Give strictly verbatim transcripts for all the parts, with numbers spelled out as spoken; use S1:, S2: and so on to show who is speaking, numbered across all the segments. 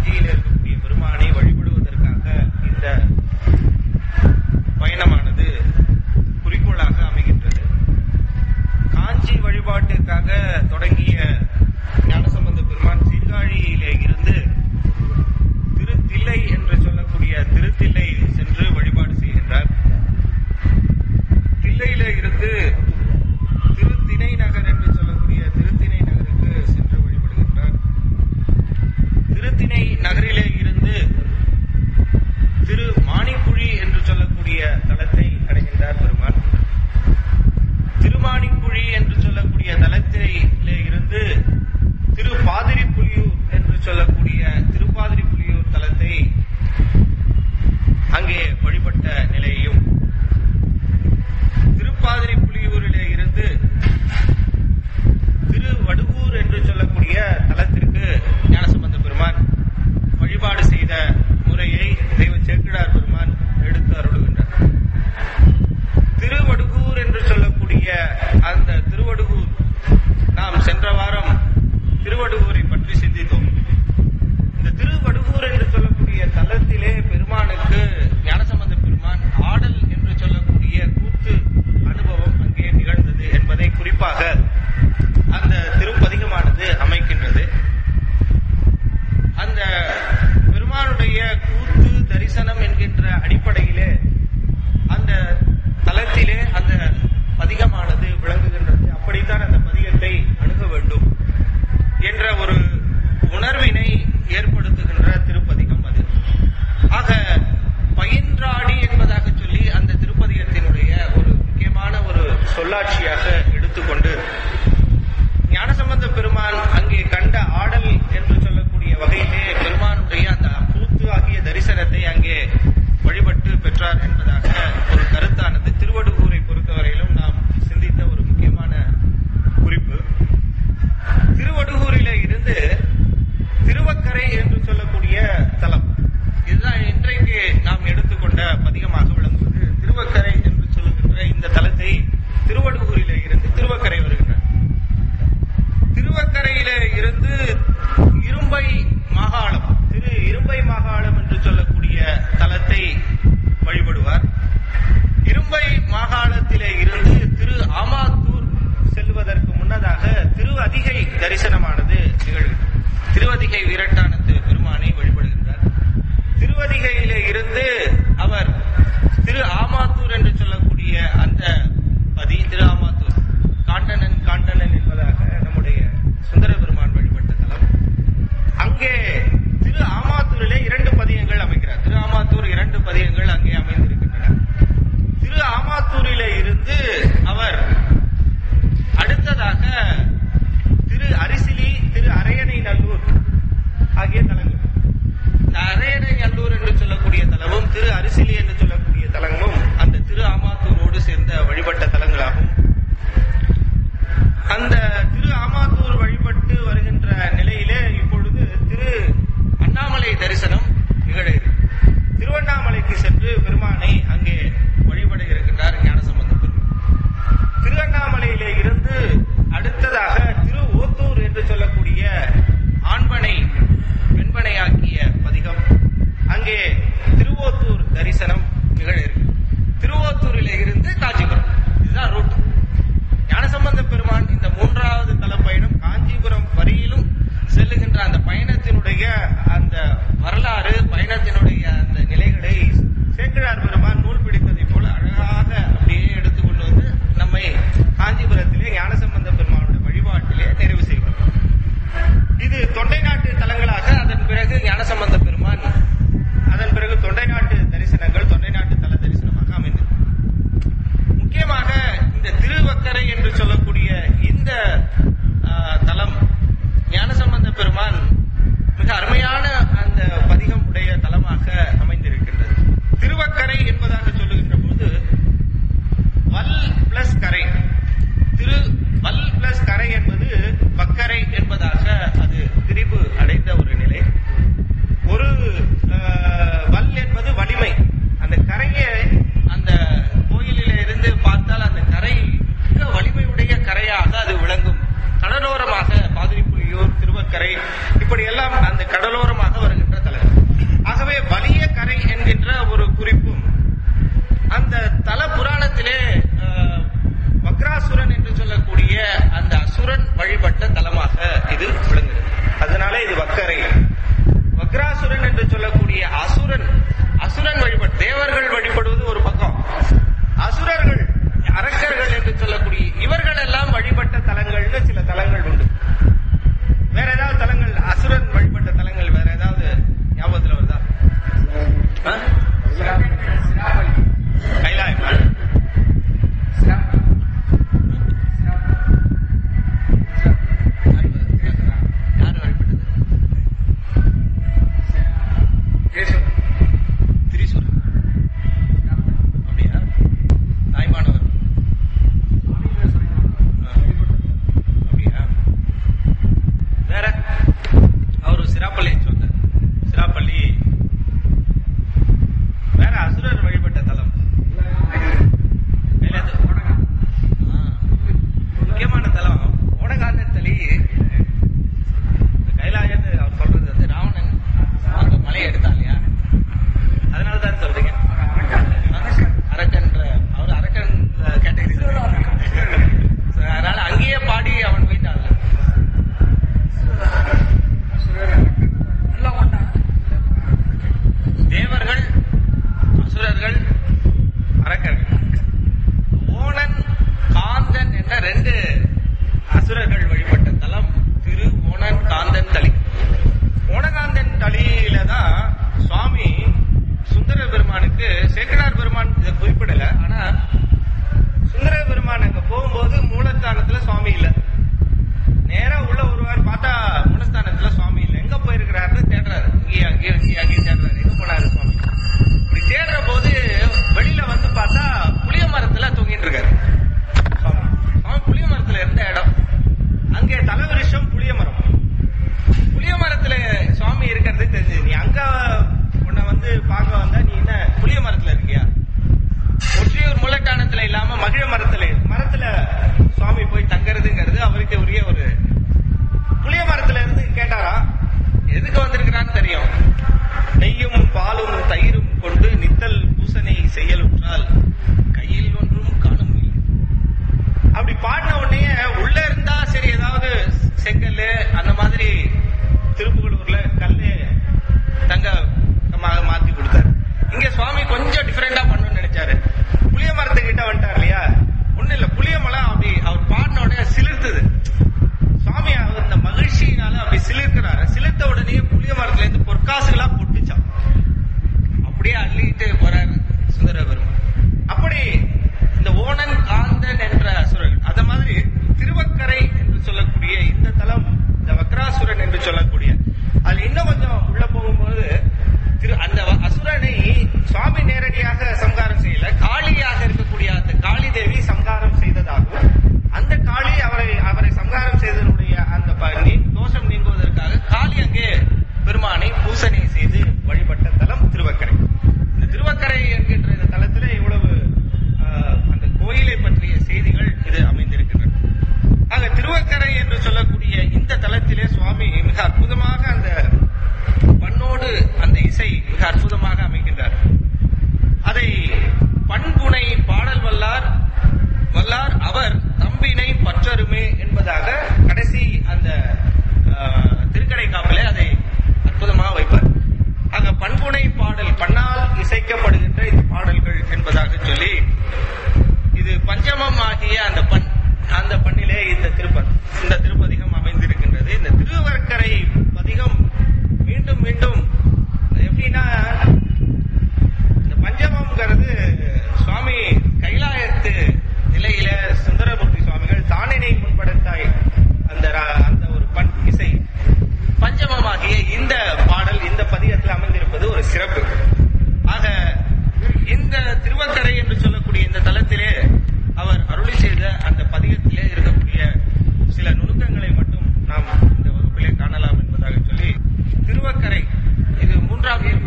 S1: காஞ்சியில் இருக்கக்கூடிய பெருமானை வழிபடுவதற்காக இந்த பயணமானது குறிக்கோளாக அமைகின்றது. காஞ்சி வழிபாட்டுக்காக தொடங்கிய ஞானசம்பந்த பெருமான் சீர்காழியிலே இருந்து திருத்தில்லை என்று சொல்லக்கூடிய திருத்தில்லை சென்று வழிபாடு செய்கின்றார். தில்லையிலே இருந்து திருத்திணை நகர் என்று சொல்லக்கூடிய திருத்திணை நகருக்கு சென்று வழிபடுகின்றார். திருத்திணை நகரிலே இருந்து திரு மாணிக்குழி என்று சொல்லக்கூடிய தலத்தை அடைகின்றார் பெருமான். திருமாணிக்குழி என்று சொல்லக்கூடிய தலத்திலே இருந்து திரு பாதிரிப்புலியூர் என்று சொல்லக்கூடிய திருப்பாதிரிப்புலியூர் தலத்தை அங்கே வழிபட்ட நிலையையும், திருப்பாதிரிப்புலியூரிலே இருந்து திருவடுகூர் என்று சொல்லக்கூடிய தலத்திற்கு ஞானசம்பந்த பெருமான் வழிபாடு செய்த முறையை தெய்வ சேக்கிழார் பெருமான் எடுத்து அருளுகின்றார். திருவடுகூர் என்று சொல்லக்கூடிய அந்த திருவடுகூர், நாம் சென்ற வாரம் திருவடுகூரை பற்றி சிந்தித்தோம். இந்த திருவடுகூர் என்று சொல்லக்கூடிய தலத்திலே பெருமானுக்கு ஞானசம்பந்த பெருமான் ஆடல் என்று சொல்லக்கூடிய கூத்து அனுபவம் அங்கே நிகழ்ந்தது என்பதை குறிப்பாக அந்த திருப்பதிகமானது அமைக்கின்றது. அந்த பெருமானுடைய கூத்து தரிசனம் என்கின்ற அடிப்படையிலே அந்த தலத்திலே அந்த பதிகமானது விளங்குகின்றது. அப்படித்தான் அந்த பதிகத்தை அணுக வேண்டும் என்ற ஒரு உணர்வினை ஏற்படுத்துகின்ற திருப்பதிகம் அது. ஆக பயின்றாடி என்பதாக சொல்லி அந்த திருப்பதிகத்தினுடைய ஒரு முக்கியமான ஒரு சொல்லாட்சியாக எடுத்துக்கொண்டு ஞானசம்பந்த பெருமான் அங்கே கண்ட ஆடல் என்று சொல்லக்கூடிய வகையிலே பெருமானுடைய அந்த கூத்து ஆகிய தரிசனத்தை அங்கே வழிபட்டு பெற்றார் என்பதாக ஒரு கருத்தானது திருவடுகூரை பொறுத்தவரையிலும் நாம் சிந்தித்த ஒரு முக்கியமான குறிப்பு. திருவடுகூரிலே இருந்து திருவக்கரை என்று சொல்லக்கூடிய தலம், இதுதான் இன்றைக்கு நாம் எடுத்துக்கொண்ட பதிகமாக விளங்குவது. திருவக்கரை என்று சொல்லுகின்ற இந்த தலத்தை திருவடுகூரிலே இருந்து திருவக்கரை வருகின்றார். திருவக்கரையிலே இருந்து இரும்பை மாகாளம், திரு இரும்பை மாகாளம் என்று சொல்லக்கூடிய தலத்தை வழிபடுவார். இரும்பை மாகாளத்திலே இருந்து திரு ஆமாத்தூர் செல்வதற்கு முன்னதாக திரு அதிகை தரிசனமானது நிகழ்கிறது. திருவதிகை வீரட்டானத்து பெருமானை வழிபடுகின்றார். திருவதிகையிலே இருந்து அவர் திரு ஆமாத்தூர் என்று சொல்லக்கூடிய அந்த பதி, திரு ஆமாத்தூர் காண்டனன் காண்டனன் என்பதாக நம்முடைய சுந்தர பெருமான் வழிபட்ட தலம். அங்கே திரு ஆமாத்தூரிலே இரண்டு பதியங்கள் அமைக்கிறார். திரு ஆமாத்தூர் இரண்டு பதியங்கள் அங்கே அமைந்திருக்கின்றன. திரு ஆமாத்தூரிலே இருந்து அவர் அடுத்ததாக திரு அரிசிலி, திரு அரையணை நல்லூர் ஆகிய தலங்கள். அரையணை நல்லூர் என்று சொல்லக்கூடிய தலமும் திரு சொல்லக்கூடிய இந்த தலம், இந்த வக்ராசுரன் என்று சொல்லக்கூடிய, அது இன்னும் கொஞ்சம் உள்ள போகும்போது திரு அந்த அசுரனை சுவாமி நேரடியாக சம்ஹாரம் செய்யல, காளியாக இருக்கக்கூடிய அந்த காளி தேவி சம்ஹாரம் செய்ததாகவும், அந்த காளி அவரை அவரை சம்ஹாரம் செய்ததனுடைய அந்த தோஷம் நீங்குவதற்காக காளி அங்கே பெருமானை பூசனை செய்து வழிபட்ட தலம் திருவக்கரை. இந்த திருவக்கரை என்கின்ற இந்த தலத்திலே இவ்வளவு அந்த கோயிலை பற்றிய செய்திகள் இது அமைந்திருக்கின்றன. ஆக திருவக்கரை என்று சொல்லக்கூடிய இந்த தலத்திலே சுவாமி மிக அற்புதமாக அந்த பண்ணோடு அந்த இசை மிக அற்புதமாக அமைகின்றார். அதை பண்புனை பாடல் வல்லார் வல்லார் அவர் தம்பினை பற்றருமே என்பதாக கடைசி அந்த திருக்கடை காப்பிலே அதை அற்புதமாக வைப்பார். ஆக பண்புனை பாடல், பண்ணால் இசைக்கப்படுகின்ற இந்த பாடல்கள் என்பதாக சொல்லி, இது பஞ்சமம் ஆகிய அந்த பண் அந்த பண்ணிலே இந்த திருப்ப இந்த திருப்பதிகம் அமைந்திருக்கின்றது. இந்த திருவக்கரை பதிகம் மீண்டும் மீண்டும் எப்படின்னா, இந்த பஞ்சமம்ங்கிறது சுவாமி கைலாயத்து நிலையில சுந்தரமூர்த்தி சுவாமிகள் தானினை முன்படுத்தாய் அந்த அந்த ஒரு பண் இசை பஞ்சமமாகிய இந்த பாடல் இந்த பதிகத்தில் அமைந்திருப்பது ஒரு சிறப்பு. ஆக இந்த திருவக்கரை என்று சொல்லக்கூடிய இந்த தலத்திலே அவர் அருளி செய்த அந்த பதிகத்திலே இருக்கக்கூடிய சில நுணுக்கங்களை மட்டும் நாம் இந்த வகுப்பிலே காணலாம் என்பதாக சொல்லி, திருவக்கரை இது மூன்றாம் இயல்பு.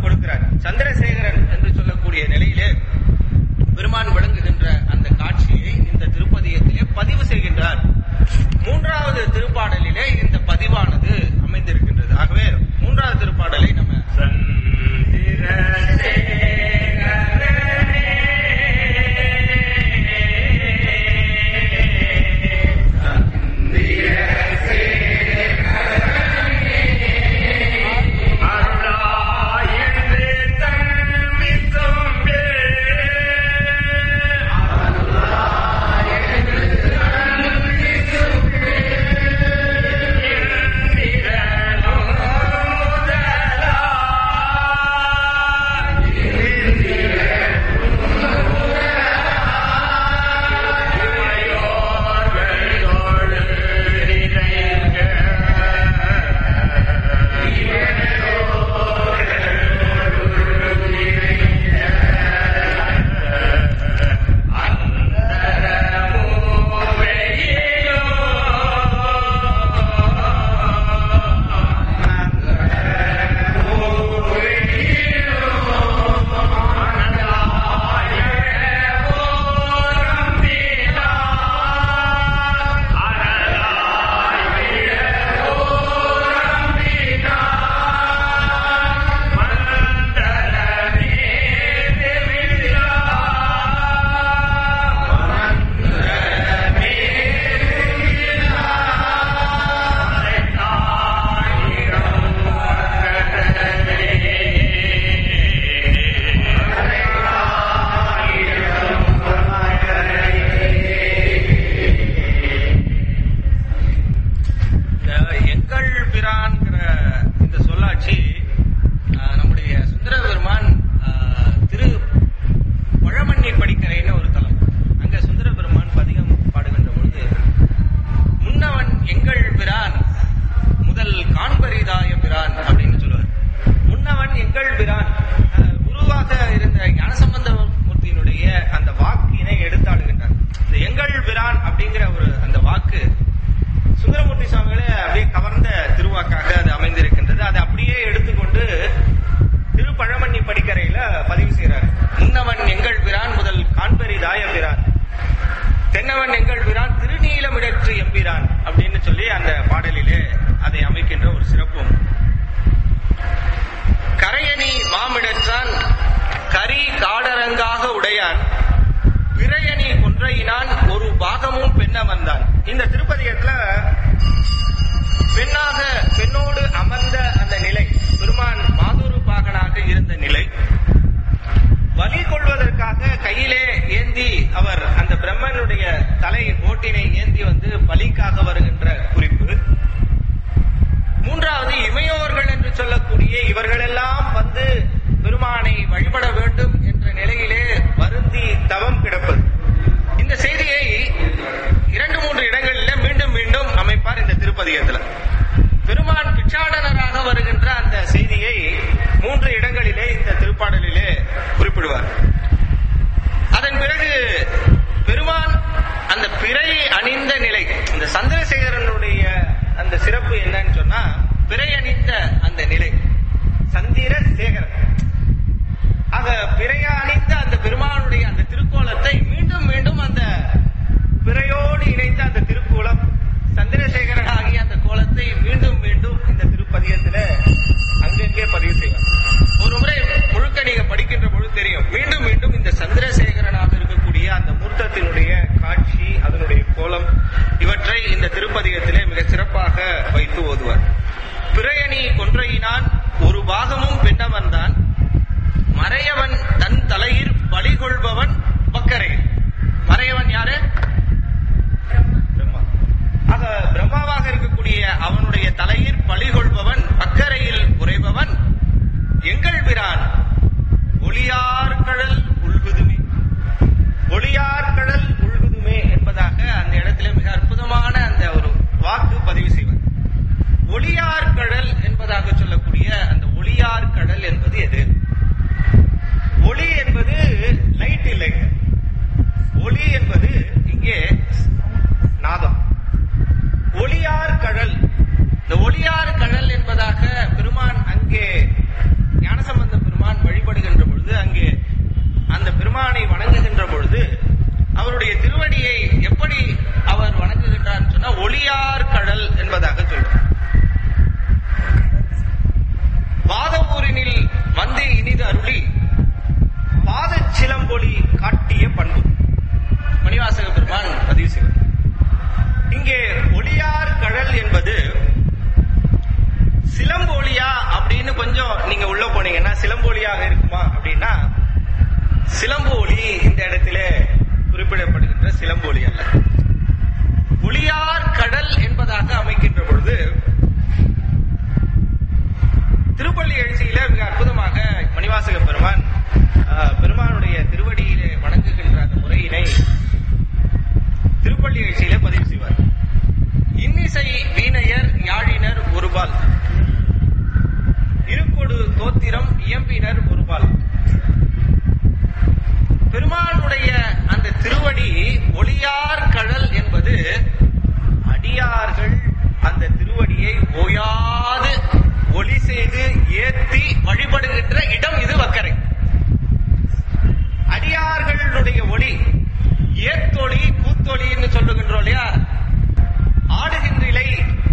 S1: கொடுக்கிறார். சந்திரசேகரன் என்று சொல்லக்கூடிய நிலையிலே பெருமான் விளங்குகின்ற அந்த காட்சியை இந்த திருப்பதியத்திலே பதிவு செய்கின்றார். மூன்றாவது திருப்பாடலிலே இந்த பதிவானது அமைந்திருக்கின்றது. ஆகவே மூன்றாவது திருப்பாடலை நம்ம
S2: இந்த ஒளியார் கடல் என்பதாக பெருமான் அங்கே ஞானசம்பந்த பெருமான்
S1: பெருமானுடைய அந்த திருவடி ஒளியார் கடல் என்பது அடியார்கள் அந்த திருவடியை ஓயாது ஒளி செய்து ஏத்தி வழிபடுகின்ற இடம் இது வக்கரை. அடியார்களுடைய ஒளி ஏத்தொளி கூத்தொளின்னு சொல்லுகின்றோம் இல்லையா? ஆடுகின்றிலை,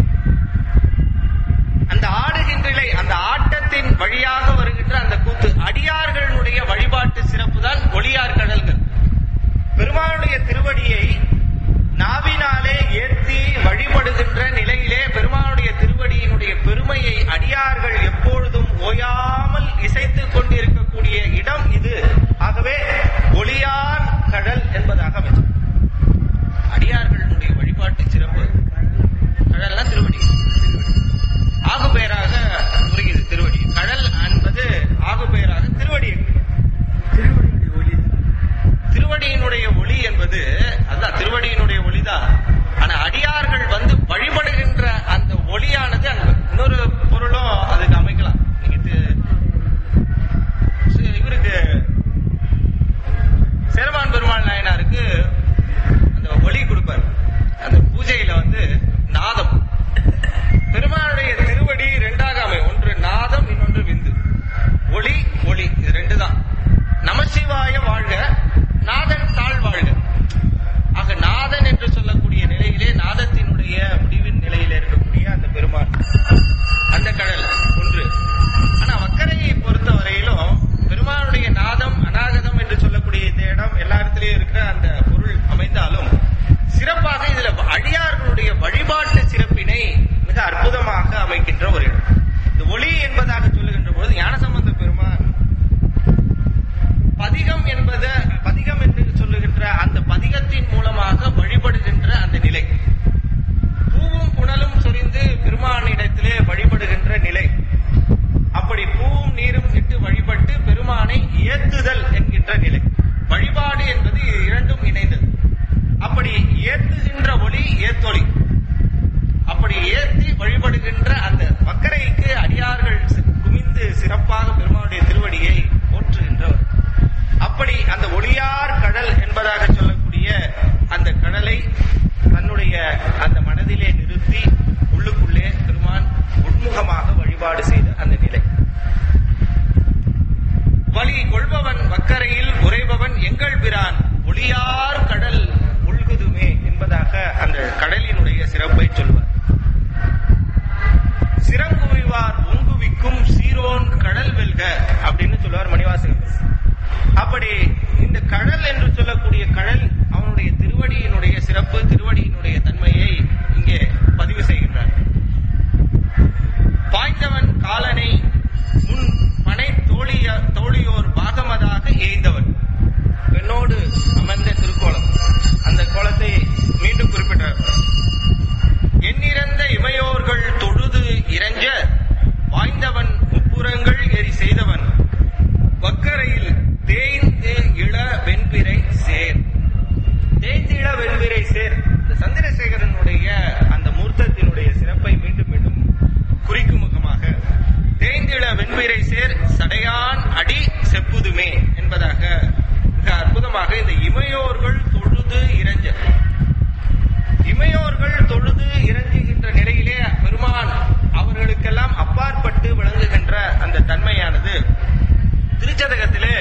S1: அந்த ஆடுகின்றிலை அந்த ஆட்டத்தின் வழியாக வருகின்ற அந்த கூத்து அடியார்களுடைய வழிபாட்டு சிறப்பு தான் ஒளியார் கடல்கள். பெருமானுடைய திருவடியை நாவினாலே ஏற்றி வழிபடுகின்ற நிலையிலே பெருமானுடைய திருவடியினுடைய பெருமையை அடியார்கள் எப்பொழுதும் ஓயாமல் இசைத்துக் கொண்டிருக்கக்கூடிய இடம் இது. ஆகவே ஒளியார் கடல் என்பதாக அமைச்சர். அடியார்களுடைய வழிபாட்டு சிறப்பு கடல்னா திருவடி ஆகுபெயராக புரிகிறது. திருவடி கடல் என்பது ஆகுபெயராக திருவடி. திருவடியினுடைய ஒளி என்பது அதுதான், திருவடியினுடைய ஒளிதான். ஆனா அடியார்கள் வந்து வழிபடுகின்ற அந்த ஒளியானது அங்க இன்னொரு பொருளும் அதுக்கு அமைக்கலாம். இவருக்கு சேரமான் பெருமாள் நாயனாருக்கு அந்த ஒளி கொடுப்பார். அந்த பூஜையில வந்து நாதம், பெருமாளுடைய திருவடி ரெண்டாக அமையும். ஒன்று நாதம், இன்னொன்று விந்து. ஒளி ஒளி இது ரெண்டு தான். நமசிவாய வாழ்க, நாதன் தாழ் வாழ்க. ஆக நாதன் என்று சொல்லக்கூடிய நிலையிலே நாதத்தினுடைய முடிவின் நிலையில இருக்கக்கூடிய அந்த பெருமாள், அந்த கடல் ஒன்று. ஆனா வக்கரையை பொறுத்த வரையிலும் பெருமாளுடைய நாதம் அநாகதம் என்று சொல்லக்கூடிய இந்த இடம் எல்லா இடத்திலையும் இருக்கிற அந்த பொருள் அமைந்தாலும் சிறப்பாக இதுல அடியார்களுடைய வழிபாட்டு சிறப்பினை மிக அற்புதமாக அமைக்கின்ற ஒரு இடம். இந்த ஒளி என்பதாக சொல்லுகின்ற பொழுது ஞானசம்பந்த பெருமான் பதிகம் என்பத பதிகம் என்று சொல்லுகின்ற அந்த பதிகத்தின் மூலமாக வழிபடுகின்ற அந்த நிலை, பூவும் புனலும் சொரிந்து பெருமானிடத்திலே வழிபடுகின்ற நிலை, அப்படி பூவும் நீரும் இட்டு வழிபட்டு பெருமானை ஏத்துதல் என்கின்ற நிலை. வழிபாடு என்பது இரண்டும் இணைந்தது. அப்படி ஏத்துகின்ற ஒளி ஏத்தொளி, அப்படி ஏற்றி வழிபடுகின்ற அந்த வக்கரைக்கு அடியார்கள் குமிந்து சிறப்பாக பெருமானுடைய திருவடியை போற்றுகின்றவர். அப்படி அந்த ஒளியார் கடல் என்பதாக சொல்லக்கூடிய அந்த கடலை தன்னுடைய அந்த மனதிலே நிறுத்தி உள்ளுக்குள்ளே பெருமான் உட்முகமாக வழிபாடு செய்த அந்த நிலை. வழி கொள்பவன் வக்கரையில் உறைபவன் எங்கள் பிரான் ஒளியார் கடல் உள்குதுமே என்பதாக அந்த கடலினுடைய சிறப்பை சொல்வார். சிறங்குவிவார் ஒங்குவிக்கும் சீரோன் கடல் வெல்க அப்படின்னு சொல்லுவார் மணிவாசகர். அப்படி இந்த கடல் என்று சொல்லக்கூடிய கடல் அவனுடைய திருவடியினுடைய சிறப்பு, திருவடியினுடைய தன்மையை இங்கே பதிவு செய்கின்றார். பாய்ந்தவன் காலனை முன் பனை தோழிய தோழியோர் பாகமதாக ஏய்ந்தவன். பெண்ணோடு அமர்ந்த திருக்கோலம், அந்த கோலத்தை மீண்டும் குறிப்பிட்டார். எண்ணிறந்த இமையோர்கள் தொழுது இறஞ்ச வாய்ந்தவன் முப்புறங்கள் எரி செய்தவன் வக்கரையில் தேய்ந்து இள வெண்பிரை சேர். தேய்ந்து இள வெண்பிரை சேர் இந்த சந்திரசேகரனுடைய அந்த மூர்த்தத்தினுடைய சிறப்பை மீண்டும் மீண்டும் குறிக்கும் முகமாக தேய்ந்து இள வெண்பிரை சேர் சடையான் அடி செப்புதுமே என்பதாக மிக அற்புதமாக இந்த இமையோர்கள் தொழுது இறஞ்ச, இமையோர்கள் தொழுது இறங்குகின்ற நிலையிலே பெருமான் அவர்களுக்கெல்லாம் அப்பாற்பட்டு விளங்குகின்ற அந்த தன்மையானது திருச்சதகத்திலே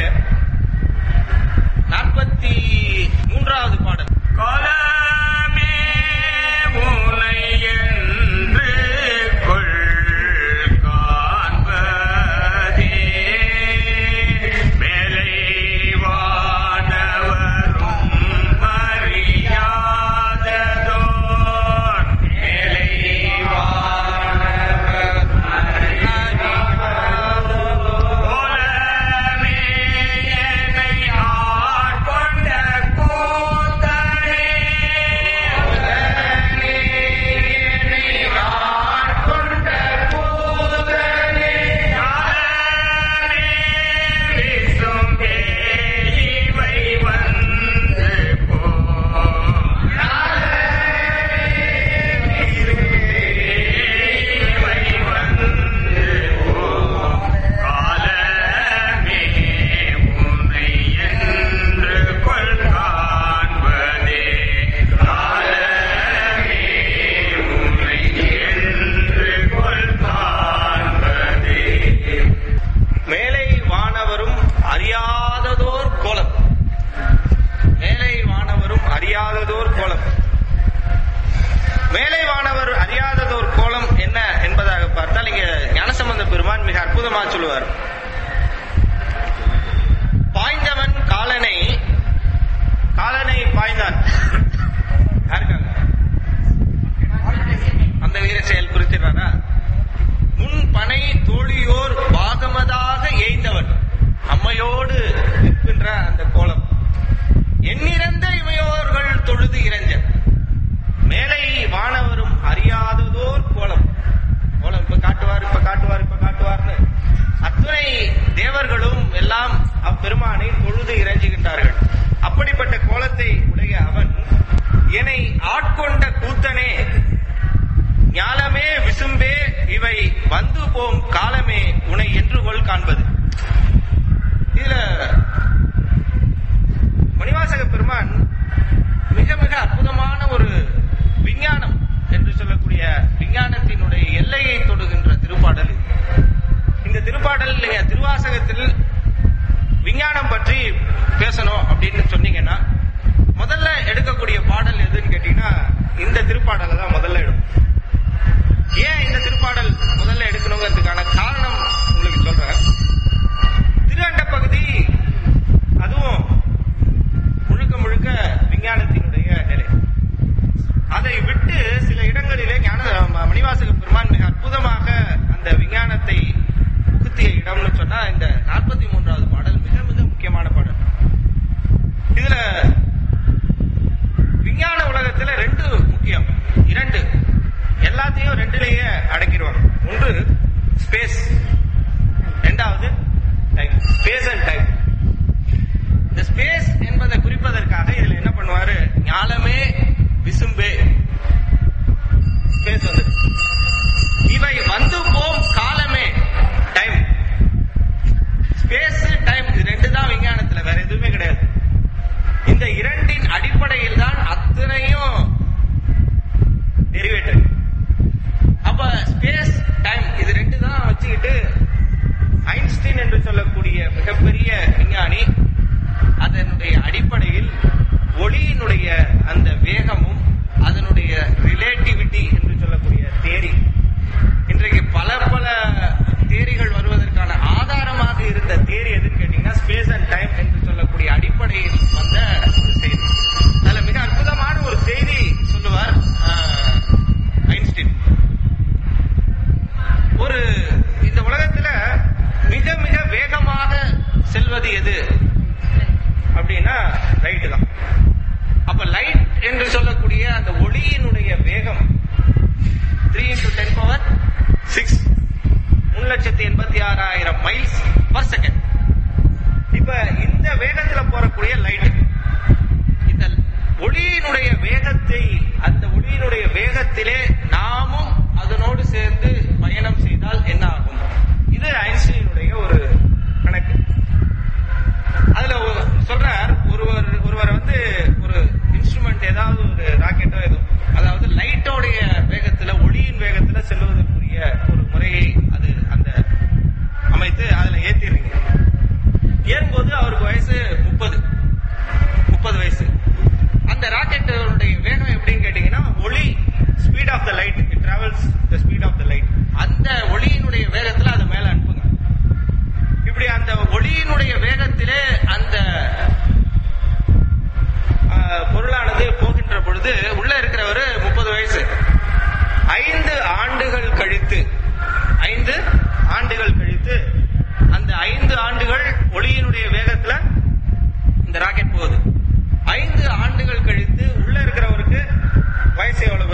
S1: நாற்பத்தி மூன்றாவது பாடல் காலமே மூலை என்று கொள் காண்பதே மேலை வானவரும் விஞ்ஞானம் பற்றி பேசணும் அப்படின்னு சொன்னீங்கன்னா முதல்ல எடுக்கக்கூடிய பாடல் எதுன்னு கேட்டீங்கன்னா இந்த திருப்பாடலை தான் முதல்ல எடுக்கும். ஏன் இந்த திருப்பாடல் முதல்ல எடுக்கணுங்கிறதுக்கான காரணம் உங்களுக்கு சொல்றேன். திருஅண்ட பகுதி அதுவும் முழுக்க முழுக்க விஞ்ஞானத்தினுடைய நிலை. அதை விட்டு சில இடங்களிலே ஞான மணிவாசக பெருமான் மிக அற்புதமாக அந்த விஞ்ஞானத்தை புகுத்திய இடம்னு சொன்னா இந்த நாற்பத்தி மூன்றாவது பாடல் மிக மிக முக்கியமான பாடல். இதுல விஞ்ஞான உலகத்துல ரெண்டு முக்கியம், இரண்டு எல்லாத்தையும் ரெண்டுலேயே அடக்கிடுவாங்க. ஒன்று ஸ்பேஸ், இரண்டாவது டைம். Space and time. இந்த ஸ்பேஸ் என்பதை குறிப்பதற்காக இதுல என்ன பண்ணுவாரு, ஞாலமே விசும்பே ஸ்பேஸ் வந்து இவை வந்து போம் காலமே டைம். ஸ்பேஸ் டைம் இது ரெண்டு தான் விஞ்ஞானத்துல, வேற எதுவுமே கிடையாது. இந்த இரண்டின் அடிப்படையில் தான் அத்தனையும் டெரிவேட்டட். அப்ப ஸ்பேஸ் டைம் இது ரெண்டு தான் வச்சுக்கிட்டு ஐன்ஸ்டீன் என்று சொல்லக்கூடிய மிகப்பெரிய விஞ்ஞானி அதனுடைய அடிப்படையில் ஒளியினுடைய அந்த வேகமும் அதனுடைய ரிலேட்டிவிட்டி என்று சொல்லக்கூடிய தியரி, இன்றைக்கு பல பல தியரிகள் வருவதற்கான ஆதாரமாக இருந்த தியரி எதுன்னு கேட்டீங்கன்னா ஸ்பேஸ் அண்ட் டைம் என்று சொல்லக்கூடிய அடிப்படையில் வந்த ஒரு செய்தி. அதுல மிக அற்புதமான ஒரு செய்தி சொல்லுவார் ஐன்ஸ்டீன். ஒரு இந்த உலகத்துல மிக மிக வேகமாக செல்வது எது அப்படின்னா லைட் தான். அப்ப லைட் என்று சொல்லக்கூடிய அந்த ஒளியினுடைய வேகம் three into ten power six மூணு லட்சத்தி எண்பத்தி ஆறாயிரம் மைல்ஸ் பர் செகண்ட். இப்ப இந்த வேகத்துல போறக்கூடிய லைட், இந்த ஒளியினுடைய வேகத்தை அந்த ஒளியினுடைய வேகத்திலே நாமும் அதனோடு சேர்ந்து பயணம் செய்தால் என்ன ஆகும்? இது ஐன்ஸ்டீனுடைய ஒரு கணக்கு. அதுல சொல்றார், ஒருவர் ஒருவர் வந்து ஒரு இன்ஸ்ட்ருமெண்ட் ஏதாவது ஒரு ராக்கெட்டோ ஏதோ, அதாவது லைட்டோடைய வேகத்துல ஒளியின் வேகத்துல செல்வதற்குரிய ஒரு முறையை அது அந்த அமைத்து அதுல ஏத்திடுறீங்க. ஏறும்போது அவருக்கு வயசு முப்பது முப்பது வயசு. அந்த ராக்கெட்டோடைய வேகம் எப்படின்னு கேட்டீங்கன்னா ஒளி speed of the light, it travels the speed of the light. அந்த ஒளியினுடைய வேகத்துல அது மேல அனுப்புங்க. இப்படி அந்த ஒளியினுடைய வேகத்திலே அந்த பொருளானது போகின்ற பொழுது உள்ள இருக்கிறவர் முப்பது வயசு. ஐந்து ஆண்டுகள் கழித்து ஐந்து ஆண்டுகள் கழித்து அந்த ஐந்து ஆண்டுகள் ஒளியினுடைய வேகத்துல இந்த ராக்கெட் போகுது. ஐந்து ஆண்டுகள் கழித்து உள்ள இருக்கிறவருக்கு வயசு எவ்வளவு?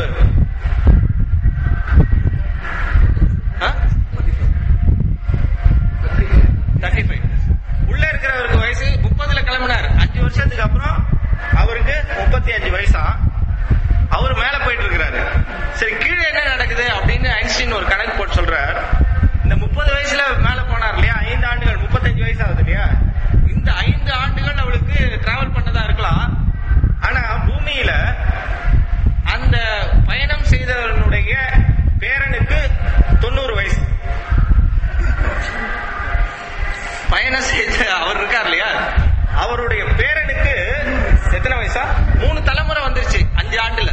S1: Thirty five. உள்ள இருக்கிறவருக்கு வயசு முப்பதுல கிளம்பினார். அஞ்சு வருஷத்துக்கு அப்புறம் அவருக்கு முப்பத்தி அஞ்சு வயசா, அவர் மேல போயிட்டு இருக்கிறாரு. சரி, கீழே என்ன நடக்குது அப்படின்னு ஐன்ஸ்டீன் ஒரு கணக்கு போட்டு சொல்றார். இந்த முப்பது வயசுல மேல போனார் இல்லையா, ஐந்து ஆண்டுகள் முப்பத்தஞ்சு வயசு ஆகுது இல்லையா, இந்த ஐந்து ஆண்டுகள் அவளுக்கு டிராவல் பண்ணதா இருக்கலாம். ஆனா பூமியில அந்த பயணம் செய்தவனுடைய பேரனுக்கு தொண்ணூறு வயசு. பயணம் செய்த அவர் இருக்கார் இல்லையா, அவருடைய பேரனுக்கு எத்தனை வயசா? மூணு தலைமுறை வந்துருச்சு அஞ்சு ஆண்டுல.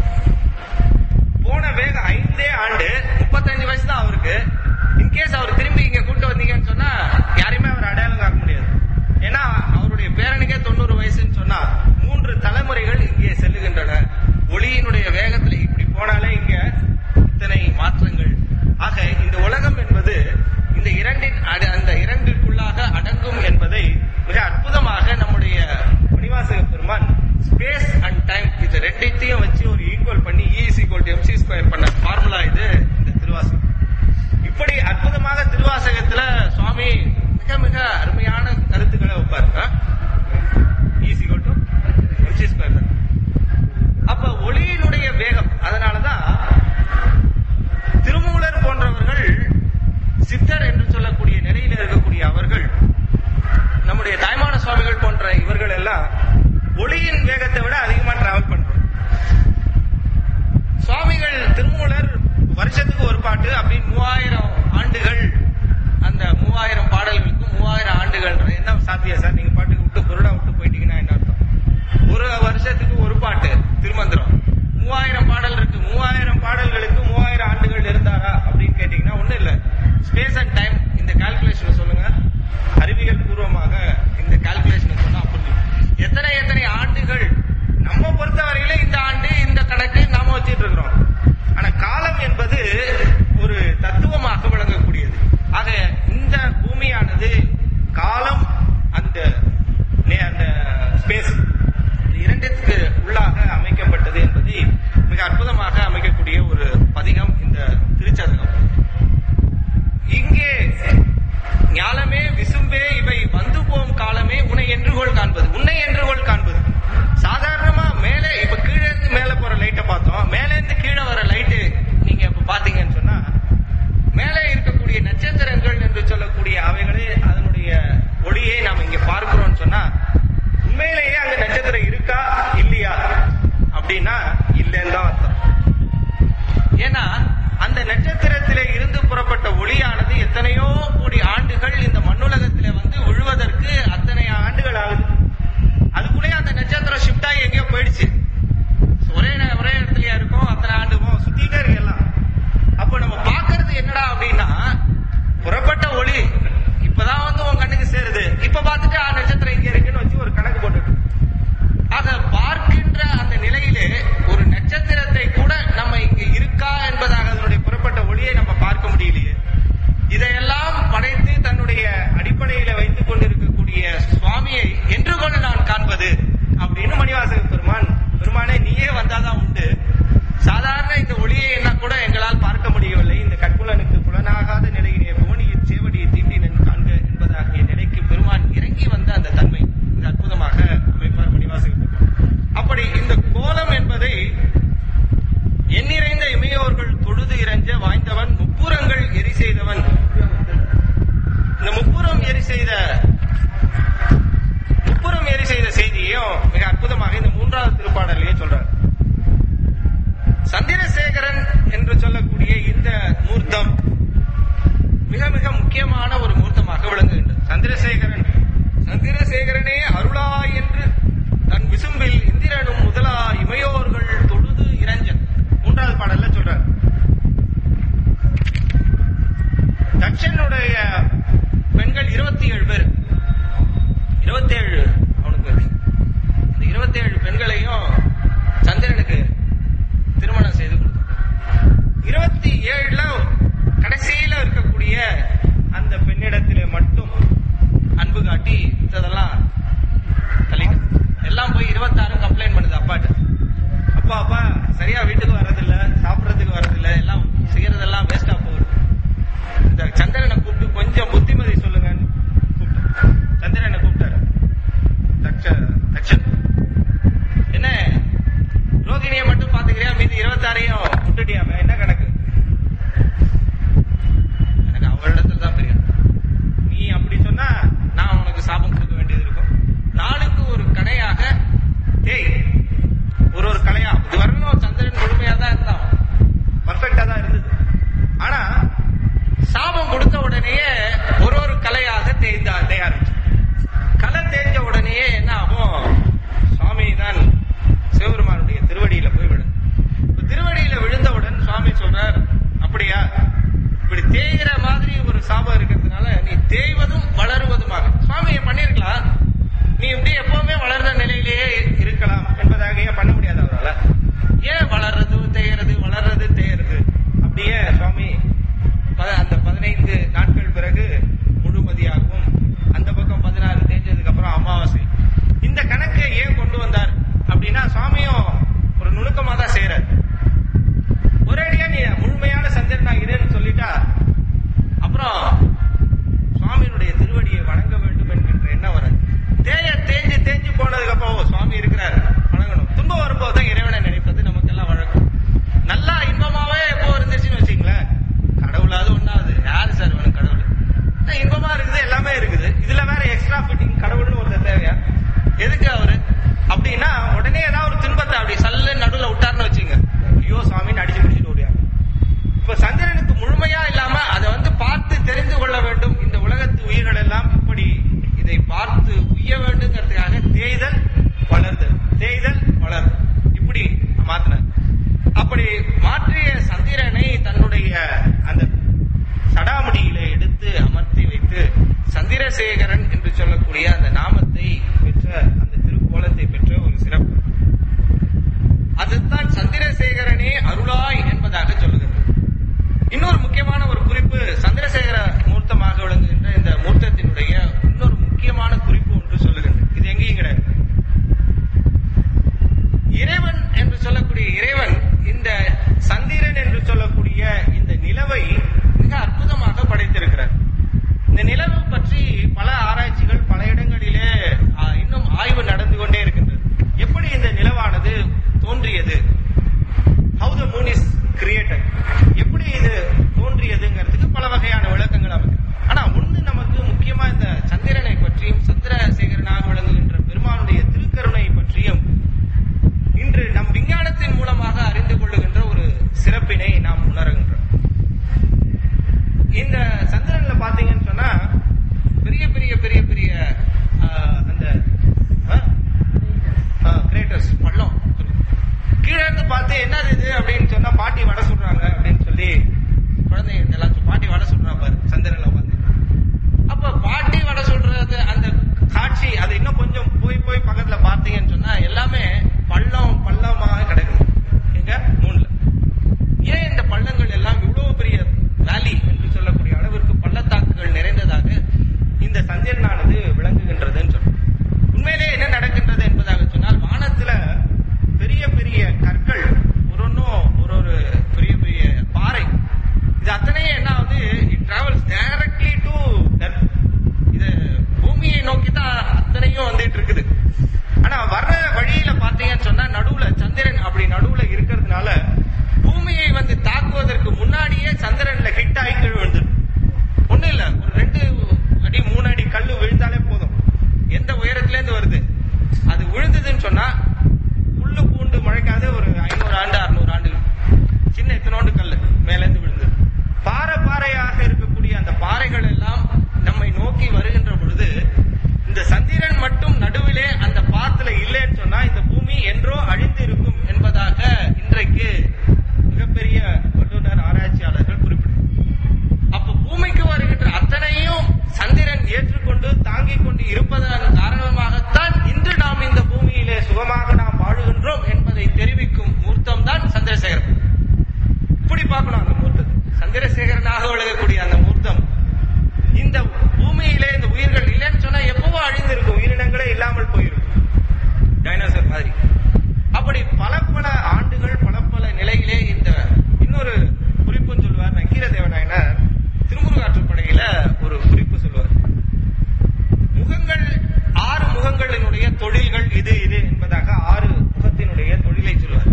S1: போன வேகம் ஐந்தே ஆண்டு, முப்பத்தஞ்சு வயசு தான் அவருக்கு. இன்கேஸ் அவர் திரும்பி இங்க கூட்டு வந்தீங்கன்னு சொன்னா யாரையுமே அவர் அடையாளம் காக்க முடியாது. ஏன்னா அவருடைய பேரனுக்கே தொண்ணூறு வயசுன்னு சொன்னா மூன்று தலைமுறைகள் இங்கே செல்லுகின்றன. ஒளியினுடைய வேகத்துல இப்படி போனாலே இங்க இத்தனை மாற்றங்கள். ஆக இந்த உலகம் என்பது இந்த இரண்டின் அந்த இரண்டிற்குள்ளாக அடங்கும் என்பதை மிக அற்புதமாக நம்முடைய மணிவாசக பெருமான் ஸ்பேஸ் அண்ட் டைம் இது ரெண்டையும் வச்சு ஒரு ஈக்குவல் பண்ணி E is equal to mc square பண்ண ஃபார்முலா இது இந்த திருவாசகம். இப்படி அற்புதமாக திருவாசகத்துல சுவாமி மிக மிக அருமையான கருத்துக்களை வைப்பார். E is equal to mc square தான். அப்ப ஒளியினுடைய வேகம், அதனாலதான் திருமூலர் போன்றவர்கள், சித்தர் என்று சொல்லக்கூடிய நிலையில இருக்கக்கூடிய அவர்கள், நம்முடைய தாய்மான சுவாமிகள் போன்ற இவர்கள் எல்லாம் ஒளியின் வேகத்தை விட அதிகமா டிராவல் பண்றோம். சுவாமிகள் திருமூலர் வருஷத்துக்கு ஒரு பாட்டு அப்படின்னு மூவாயிரம் ஆண்டுகள் அந்த மூவாயிரம் பாடல்களுக்கும் மூவாயிரம் ஆண்டுகள் என்ன சாத்தியம் சார்? நீங்க பாட்டுக்கு விட்டு பொருடா விட்டு போயிட்டீங்கன்னா என்ன அர்த்தம்? ஒரு வருஷத்துக்கு ஒரு பாட்டு திருமந்திரம், மூவாயிரம் பாடல் இருக்கு. மூவாயிரம் பாடல்களுக்கு மூவாயிரம் ஆண்டுகள் இருந்தாரா அப்படின்னு கேட்டீங்கன்னா ஒண்ணும் இல்ல. ஸ்பேஸ் அண்ட் டைம் இந்த கால்குலேஷன் சொல்லுங்க, அறிவியல் பூர்வமாக இந்த கால்குலேஷன் சொன்னா புரியும். எத்தனை எத்தனை ஆண்டுகள் நம்ம பொறுத்தவரையில இந்த ஆண்டு இந்த கணக்கு நாம வச்சிட்டு இருக்கிறோம். ஆனா காலம் என்பது ஒரு தத்துவமாக விளங்கக்கூடியது. ஆக இந்த பூமியானது காலம் அந்த அந்த ஸ்பேஸ் இரண்டுக்கு உள்ளாக அமைக்கப்பட்டது என்பதை மிக அற்புதமாக அமைக்கக்கூடிய ஒரு பதிகம் இந்த திருச்சதகம். இங்கே ஞாலமே விசும்பே இவை வந்து போம் காலமே உன்னை என்றுகோள் காண்பது, உன்னை என்றுகோள் காண்பது. சாதாரணமா மேலே இப்ப கீழே இருந்து மேல போற லைட்டை பார்த்தோம், மேலே இருந்து கீழே வர லைட்டு நீங்க இப்ப பாத்தீங்கன்னு சொன்னா மேலே இருக்கக்கூடிய நட்சத்திரங்கள் என்று சொல்லக்கூடிய அவைகளே அதனுடைய ஒளியை நாம் இங்க பார்க்கிறோம்னு சொன்னா உண்மையிலேயே அங்க நட்சத்திரம் இருக்கா இல்லையா அப்படின்னா இல்லைன்னு தான் அர்த்தம். ஏன்னா அந்த நட்சத்திரத்திலே இருந்து புறப்பட்ட ஒளியானது எத்தனையோ கோடி ஆண்டுகள் இந்த மண்ணுலகத்திலே வந்து விழுவதற்கு அத்தனை ஆண்டுகள் ஆகுது. அதுக்குள்ளே அந்த நட்சத்திரம் ஷிஃப்ட் ஆகி எங்கேயோ போயிடுச்சு. ஒரே ஒரே இடத்துலயா இருக்கும், அத்தனை ஆண்டுமோ சுத்திட்டே இருக்கு எல்லாம். அப்ப நம்ம பாக்குறது என்னடா அப்படின்னா புறப்பட்ட ஒளி இப்பதான் வந்து உன் கண்ணுக்கு சேருது, இப்ப பார்த்துட்டு ஆ நட்சத்திரம் இங்க இருக்குன்னு வச்சு ஒரு கணக்கு போட்டுட்டு அத பார்க்கின்ற அந்த நிலையிலே ஒரு நட்சத்திரத்தை கூட நம்ம இங்க இருக்கா என்பதாக அதனுடைய புறப்பட்ட ஒளியை நம்ம பார்க்க முடியலையே. இதையெல்லாம் படைத்து தன்னுடைய அடிப்படையில வைத்துக் கொண்டிருக்கக்கூடிய சுவாமியை என்று கொண்டு நான் காண்பது அப்படின்னு மணிவாசக பெருமான், பெருமானே நீயே வந்தாதான் உண்டு, சாதாரண இந்த ஒளியை என்ன கூட எங்களால் பார்க்க முடியவில்லை, இந்த கட்புலனுக்கு புலனாகாத நிலையிலே புவனியின் சேவடியை தீண்டினன் காண்க என்பதாகிய நிலைக்கு பெருமான் இறங்கி வந்த அந்த தன்மை இந்த அற்புதமாக அமைப்பார் மணிவாசக பெருமான். அப்படி இந்த கோலம் என்பதை எண்ணிறைந்த இமையோர்கள் தொழுது இறைஞ்ச வாய்ந்தவன், முப்புறங்கள் எரி செய்தவன். இந்த முப்புறம் எரி செய்த முப்புறம் எரி செய்த செய்தியையும் மிக அற்புதமாக இந்த மூன்றாவது திருப்பாடலையே சொல்றார். சந்திரசேகரன் என்று சொல்லக்கூடிய இந்த மூர்த்தம் மிக மிக முக்கியமான ஒரு மூர்த்தமாக விளங்குகின்றது. சந்திரசேகரன் சந்திரசேகரனே அருளாய் என்று தன் விசும்பில் இந்திரனும் முதலா இமையோர்கள் தொழுது இறைஞ்ச மூன்றாவது பாடல்ல சொல்றார். தட்சனுடைய பெண்கள் இருபத்தி ஏழு பேர், இருபத்தி ஏழு அவனுக்கு இந்த இருபத்தி ஏழு பெண்களையும் சந்திரனுக்கு திருமணம் செய்து கொடுத்தார். இருபத்தி ஏழுல கடைசியில இருக்கக்கூடிய அந்த பெண்ணிடத்திலே மட்டும் அன்பு காட்டி இதெல்லாம் தள்ளிட்டு எல்லாம் போய் இருபத்தாறு கம்ப்ளைண்ட் பண்ணுது அப்பாட்டு. அப்பா அப்பா சரியா வீட்டுக்கு வர்றதில்ல, சாப்பிடறதுக்கு வர்றதில்ல, எல்லாம் செய்யறதெல்லாம் வேஸ்டா போகுது. இந்த சந்திரனை கூப்பிட்டு கொஞ்சம் புத்திமதி சொல்லுங்கன்னு கூப்பிட்டு சந்திரனை கூப்பிட்டாரு தட்சன். என்ன ரோகிணியை மட்டும் பாத்துக்கிறியா, மீதி இருபத்தாறையும் விட்டுட்டியாம, என்ன கணக்கு? எனக்கு அவளிடத்துல தான் தெரியும். நீ அப்படி சொன்னா நான் உனக்கு சாபம் கொடுக்க வேண்டியது இருக்கும். செய்ய வேண்டுங்கிறதுக்காக தேய்தல் வளர்தல் தேய்தல் வளர்தல் இப்படி மாத்தினார். அப்படி மாற்றிய சந்திரனை தன்னுடைய அந்த சடாமுடியிலே எடுத்து அமர்த்தி வைத்து சந்திரசேகரன் என்று சொல்லக்கூடிய அந்த நாமத்தை பெற்ற அந்த திருக்கோலத்தை பெற்ற ஒரு சிறப்பு. அதுதான் சந்திரசேகரனே அருளாய் என்பதாக சொல்லுகிறது. இன்னொரு முக்கியமான ஒரு குறிப்பு, சந்திரசேகர மூர்த்தமாக விளங்குகின்ற இந்த மூர்த்தத்தினுடைய இன்னொரு முக்கியமான குறிப்பு ஒன்று சொல்லுகின்றது. இது எங்கேயும் கிடையாது. இறைவன் என்று சொல்லக்கூடிய இறைவன் இந்த சந்திரன் என்று சொல்லக்கூடிய இந்த நிலவை மிக அற்புதமாக படைத்திருக்கிறார். இந்த நிலவு பற்றி பல ஆராய்ச்சிகள் பல இடங்களிலே இன்னும் ஆய்வு நடந்து கொண்டே இருக்கின்றது. எப்படி இந்த நிலவானது தோன்றியது, how the moon is created, எப்படி இது தோன்றியதுங்கிறதுக்கு பல வகையான விளக்கங்கள் அமைக்கும். ஆனா ஒண்ணு நமக்கு முக்கியமா இந்த சந்திரனை பற்றியும் சந்திரசேகரனாக விளங்குகின்ற பெருமானுடைய திருக்கருணை பற்றியும் இன்று நம் விஞ்ஞானத்தின் மூலமாக அறிந்து கொள்ளுகின்ற ஒரு சிறப்பினை நாம் உணர்கின்றோம். இந்த சந்திரன்ல பாத்தீங்கன்னு சொன்னா பெரிய பெரிய பெரிய பெரிய அந்த கிரேட்டர்ஸ் பள்ளம் கீழே இருந்து பார்த்து என்னது இது அப்படின்னு சொன்னா பாட்டி வடை சுடுறாங்க அப்படின்னு சொல்லி குழந்தைங்க எல்லாம் பாட்டி வடை சுடுறா பாரு சந்திரன்ல உட்காந்து. அப்ப பாட்டி வடை சுடுறது அந்த காட்சி அது இன்னும் கொஞ்சம் போய் போய் பக்கத்துல பார்த்தீங்கன்னு சொன்னா எல்லாமே பள்ளம் பள்ளமாக கிடக்குது எங்க மூணுல. ஏன் இந்த பள்ளங்கள் எல்லாம் இவ்வளவு பெரிய வேலி என்று சொல்லக்கூடிய அளவிற்கு பள்ளத்தாக்குகள் நிறைந்ததாக இந்த சந்திரனானது விளங்குகின்றதுன்னு சொல்றோம். உண்மையிலே என்ன நடக்கின்றது என்பதாக சொன்னால் வானத்துல பெரிய பெரிய கற்கள் ஒரு ஒன்றும் ஒரு ஒரு பெரிய பெரிய பாறை இது அத்தனையும் என்ன ஆகுது, it travels directly to earth. இது பூமியை நோக்கி தான் அத்தனையும் வந்துட்டு இருக்குது. ஆனா வர்ற வழியில பாத்தீங்கன்னு சொன்னா நடுவுல சந்திரன் அப்படி நடுவுல இருக்கிறதுனால பூமியை வந்து தாக்குவதற்கு முன்னாடியே சந்திரன்ல ஹிட் ஆகி கீழ் விழுந்துடும். ஒண்ணு இல்ல, ஒரு ரெண்டு அடி மூணு அடி கல்லு விழுந்தாலே போதும். எந்த உயரத்துல இருந்து வருது அது விழுந்ததுன்னு சொன்னா புல்லு பூண்டு முளைக்காத ஒரு ஐநூறு ஆண்டு அறுநூறு ஆண்டு சின்ன இத்தனோண்டு கல்லு மேல இருந்து விழுந்தது. பாறை பாறையாக இருக்கக்கூடிய அந்த பாறைகள் எல்லாம் நம்மை நோக்கி வருகின்ற பொழுது இந்த சந்திரன் மட்டும் நடுவிலே அந்த பாத்துல இல்லைன்னு சொன்னா இந்த பூமி என்றோ அழிந்து இருக்கும் என்பதாக இன்றைக்கு மிகப்பெரிய வல்லுநர் ஆராய்ச்சியாளர்கள் குறிப்பிடுகிறார். அப்ப பூமிக்கு வருகின்ற அத்தனையும் சந்திரன் ஏற்றுக்கொண்டு தாங்கிக் கொண்டு இருப்பதன் காரணமாகத்தான் இன்று நாம் இந்த பூமியிலே சுகமாக நாம் வாழுகின்றோம் என்பதை தெரிவிக்கும் மூர்த்தம் தான் சந்திரசேகரன். இப்படி பார்க்கணும் அந்த மூர்த்தம், சந்திரசேகரனாக விளங்கக்கூடிய அந்த மூர்த்தம். இந்த பூமியிலே இந்த உயிர்கள் இல்லைன்னு சொன்னா எப்பவோ அழிந்திருக்கும், உயிரினங்களே இல்லாமல் போயிருக்கும் டைனோசர் மாதிரி. அப்படி பல பல ஆண்டுகள் பல பல நிலையிலே இந்த இன்னொரு குறிப்புன்னு சொல்லுவார் நக்கீரதேவநாயனார் திருமுருகாற்றுப்படையில ஒரு குறிப்பு சொல்லுவார். முகங்கள் ஆறு முகங்களினுடைய தொழில்கள் இது இது என்பதாக ஆறு முகத்தினுடைய தொழிலை சொல்லுவார்.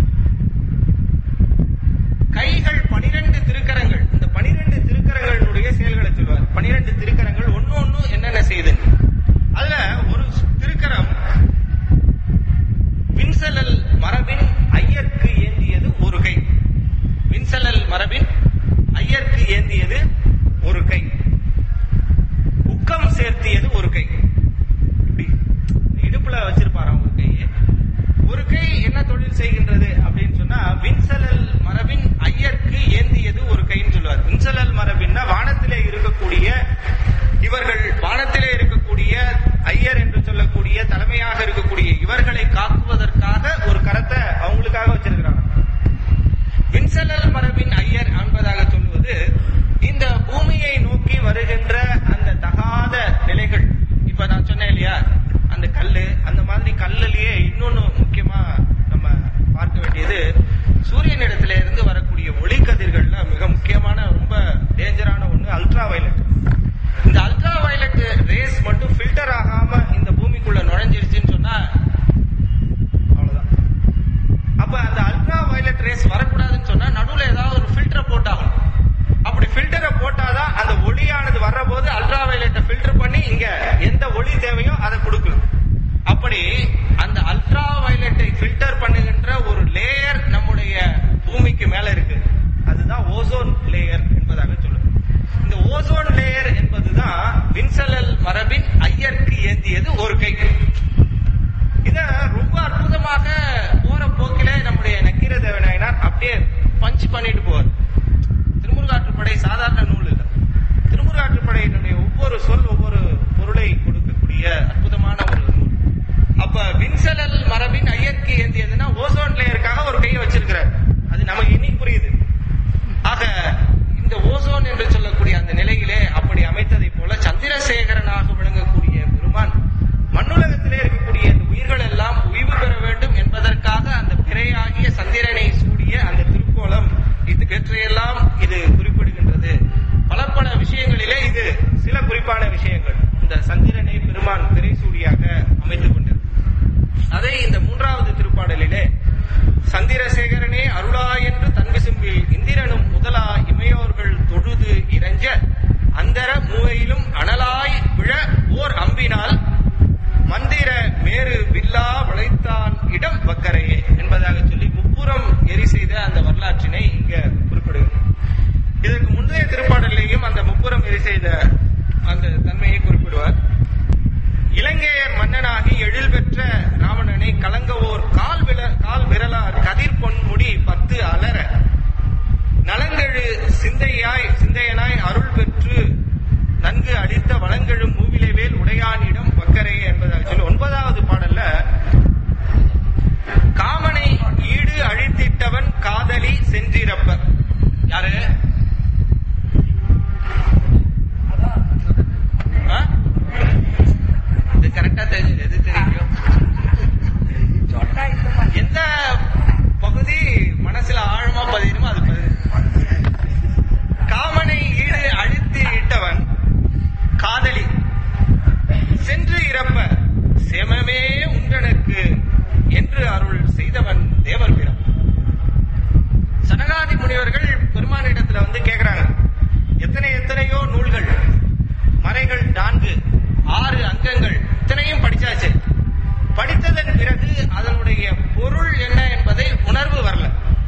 S1: கைகள் பனிரெண்டு திருக்கரங்கள், இந்த பனிரெண்டு திருக்கரங்களுடைய செயல்களை சொல்வார். பனிரெண்டு திருக்கரங்கள் ஒன்னு ஒன்னு என்னென்ன செய்யுது. அதுல ஒரு திருக்கரம் வின்சலல் மரபின் ஐயர்க்கு ஏந்தியது ஒரு கை. வின்சலல் மரபின் ஐயர்க்கு ஏந்தியது ஒரு கை. உக்கம் சேர்த்தியது ஒரு கை. இடுப்புல வச்சிருப்பாராம் ஒரு கை. ஒரு கை என்ன தொழில் செய்கின்றது அப்படின்னு சொன்னா வின்சலல் மரபின் ஐயர்க்கு ஏந்தியது ஒரு கைன்னு சொல்லுவார். வின்சலல் மரபின்னா வானத்திலே இருக்கக்கூடிய இவர்கள், வானத்திலே இருக்கக்கூடிய ஐயர் என்று சொல்லக்கூடிய தலைமையாக இருக்கக்கூடிய இவர்களை காக்குவதற்காக ஒரு கரத்தை அவங்களுக்காக வச்சிருக்கிறாங்க. வின்சலல் மரபின் ஐயர் என்பதாக சொல்லுவது இந்த பூமியை நோக்கி வருகின்ற அந்த தகாத நிலைகள். இப்ப நான் சொன்னேன் இல்லையா அந்த கல்லு, அந்த மாதிரி கல்லுலயே இன்னொன்னு முக்கியமா நம்ம பார்க்க வேண்டியது சூரியனிடத்தில இருந்து வரக்கூடிய ஒளிக்கதிர்கள்ல மிக முக்கியமான ரொம்ப டேஞ்சரான ஒண்ணு அல்ட்ரா வயலட். இந்த அல்ட்ரா வயலட் எதற்கு ஏந்தியதுன்னா ஓசோன் லேயருக்காக ஒரு கையை வச்சிருக்கிறார். அது நமக்கு இன்னைக்கு புரியுது. ஆக இந்த ஓசோன் என்று சொல்லக்கூடிய அந்த நிலையிலே அப்படி அமைத்ததை போல சந்திரசேகரனாக விளங்கக்கூடிய பெருமான் மண்ணுலகத்திலே இருக்கக்கூடிய இந்த உயிர்கள் எல்லாம் உய்வு பெற வேண்டும் என்பதற்காக அந்த பிறையாகிய சந்திரனை சூடிய அந்த திருக்கோலம் இதுவற்றையெல்லாம் இது குறிப்பிடுகின்றது. பல பல விஷயங்களிலே இது சில குறிப்பான விஷயங்கள். இந்த சந்திரனை பெருமான் பிறை சூடியாக அமைத்துக் கொண்டது. அதை இந்த மூன்றாவது திருப்பாடலிலே சந்திரசேகரனே அருளா என்று தன் விசும்பில் இந்திரனும் முதலா இமையோர்கள் தொழுது இறைஞ்ச அந்தர மூவையிலும் அனலாய் விழ ஓர் அம்பினால் மந்திர மேரு வில்லா விளைத்தான் இடம் வக்கரையே என்பதாக சொல்லி முப்புறம் எரி செய்த அந்த வரலாற்றினை இங்க குறிப்பிடுகிறது. இதற்கு முந்தைய திருப்பாடலையும் அந்த முப்புறம் எரி செய்த அந்த தன்மையை குறிப்பிடுவார். இலங்கையர் மன்னனாகி எழில் பெற்ற ராவணனை கலங்கவோர் கால் வில கால் விரலார் கதிர் பொன்முடி பத்து அலர நலங்கெழு சிந்தையாய் சிந்தையனாய் அருள் பெற்று நன்கு அடித்த வளங்கெழும் மூவிலைவேல் உடையானிடம் வக்கரையே என்பதாக சொல்லி ஒன்பதாவது பாடல்ல காமனை ஈடு அழித்திட்டவன் காதலி சென்றிரப்ப யாரு? இது கரெக்டா தெரிஞ்சு எது தெரியும்? எந்த பகுதி மனசுல ஆழமா பதியுமோ அது பதிவு. காமனை ஈடு அழித்து இட்டவன் காதலி சென்று இறப்ப செமமே உண்டனுக்கு என்று அருள் செய்தவன் தேவர் வீரம். சனகாதி முனிவர்கள் பெருமானிடத்துல வந்து கேட்கிறாங்க, எத்தனை எத்தனையோ நூல்கள், மறைகள் நான்கு ஆறு அங்கங்கள் இத்தனையும் படிச்சாச்சு. படித்ததன் பிறகு அதனுடைய பொருள் என்ன என்பதை உணர்வு வரல.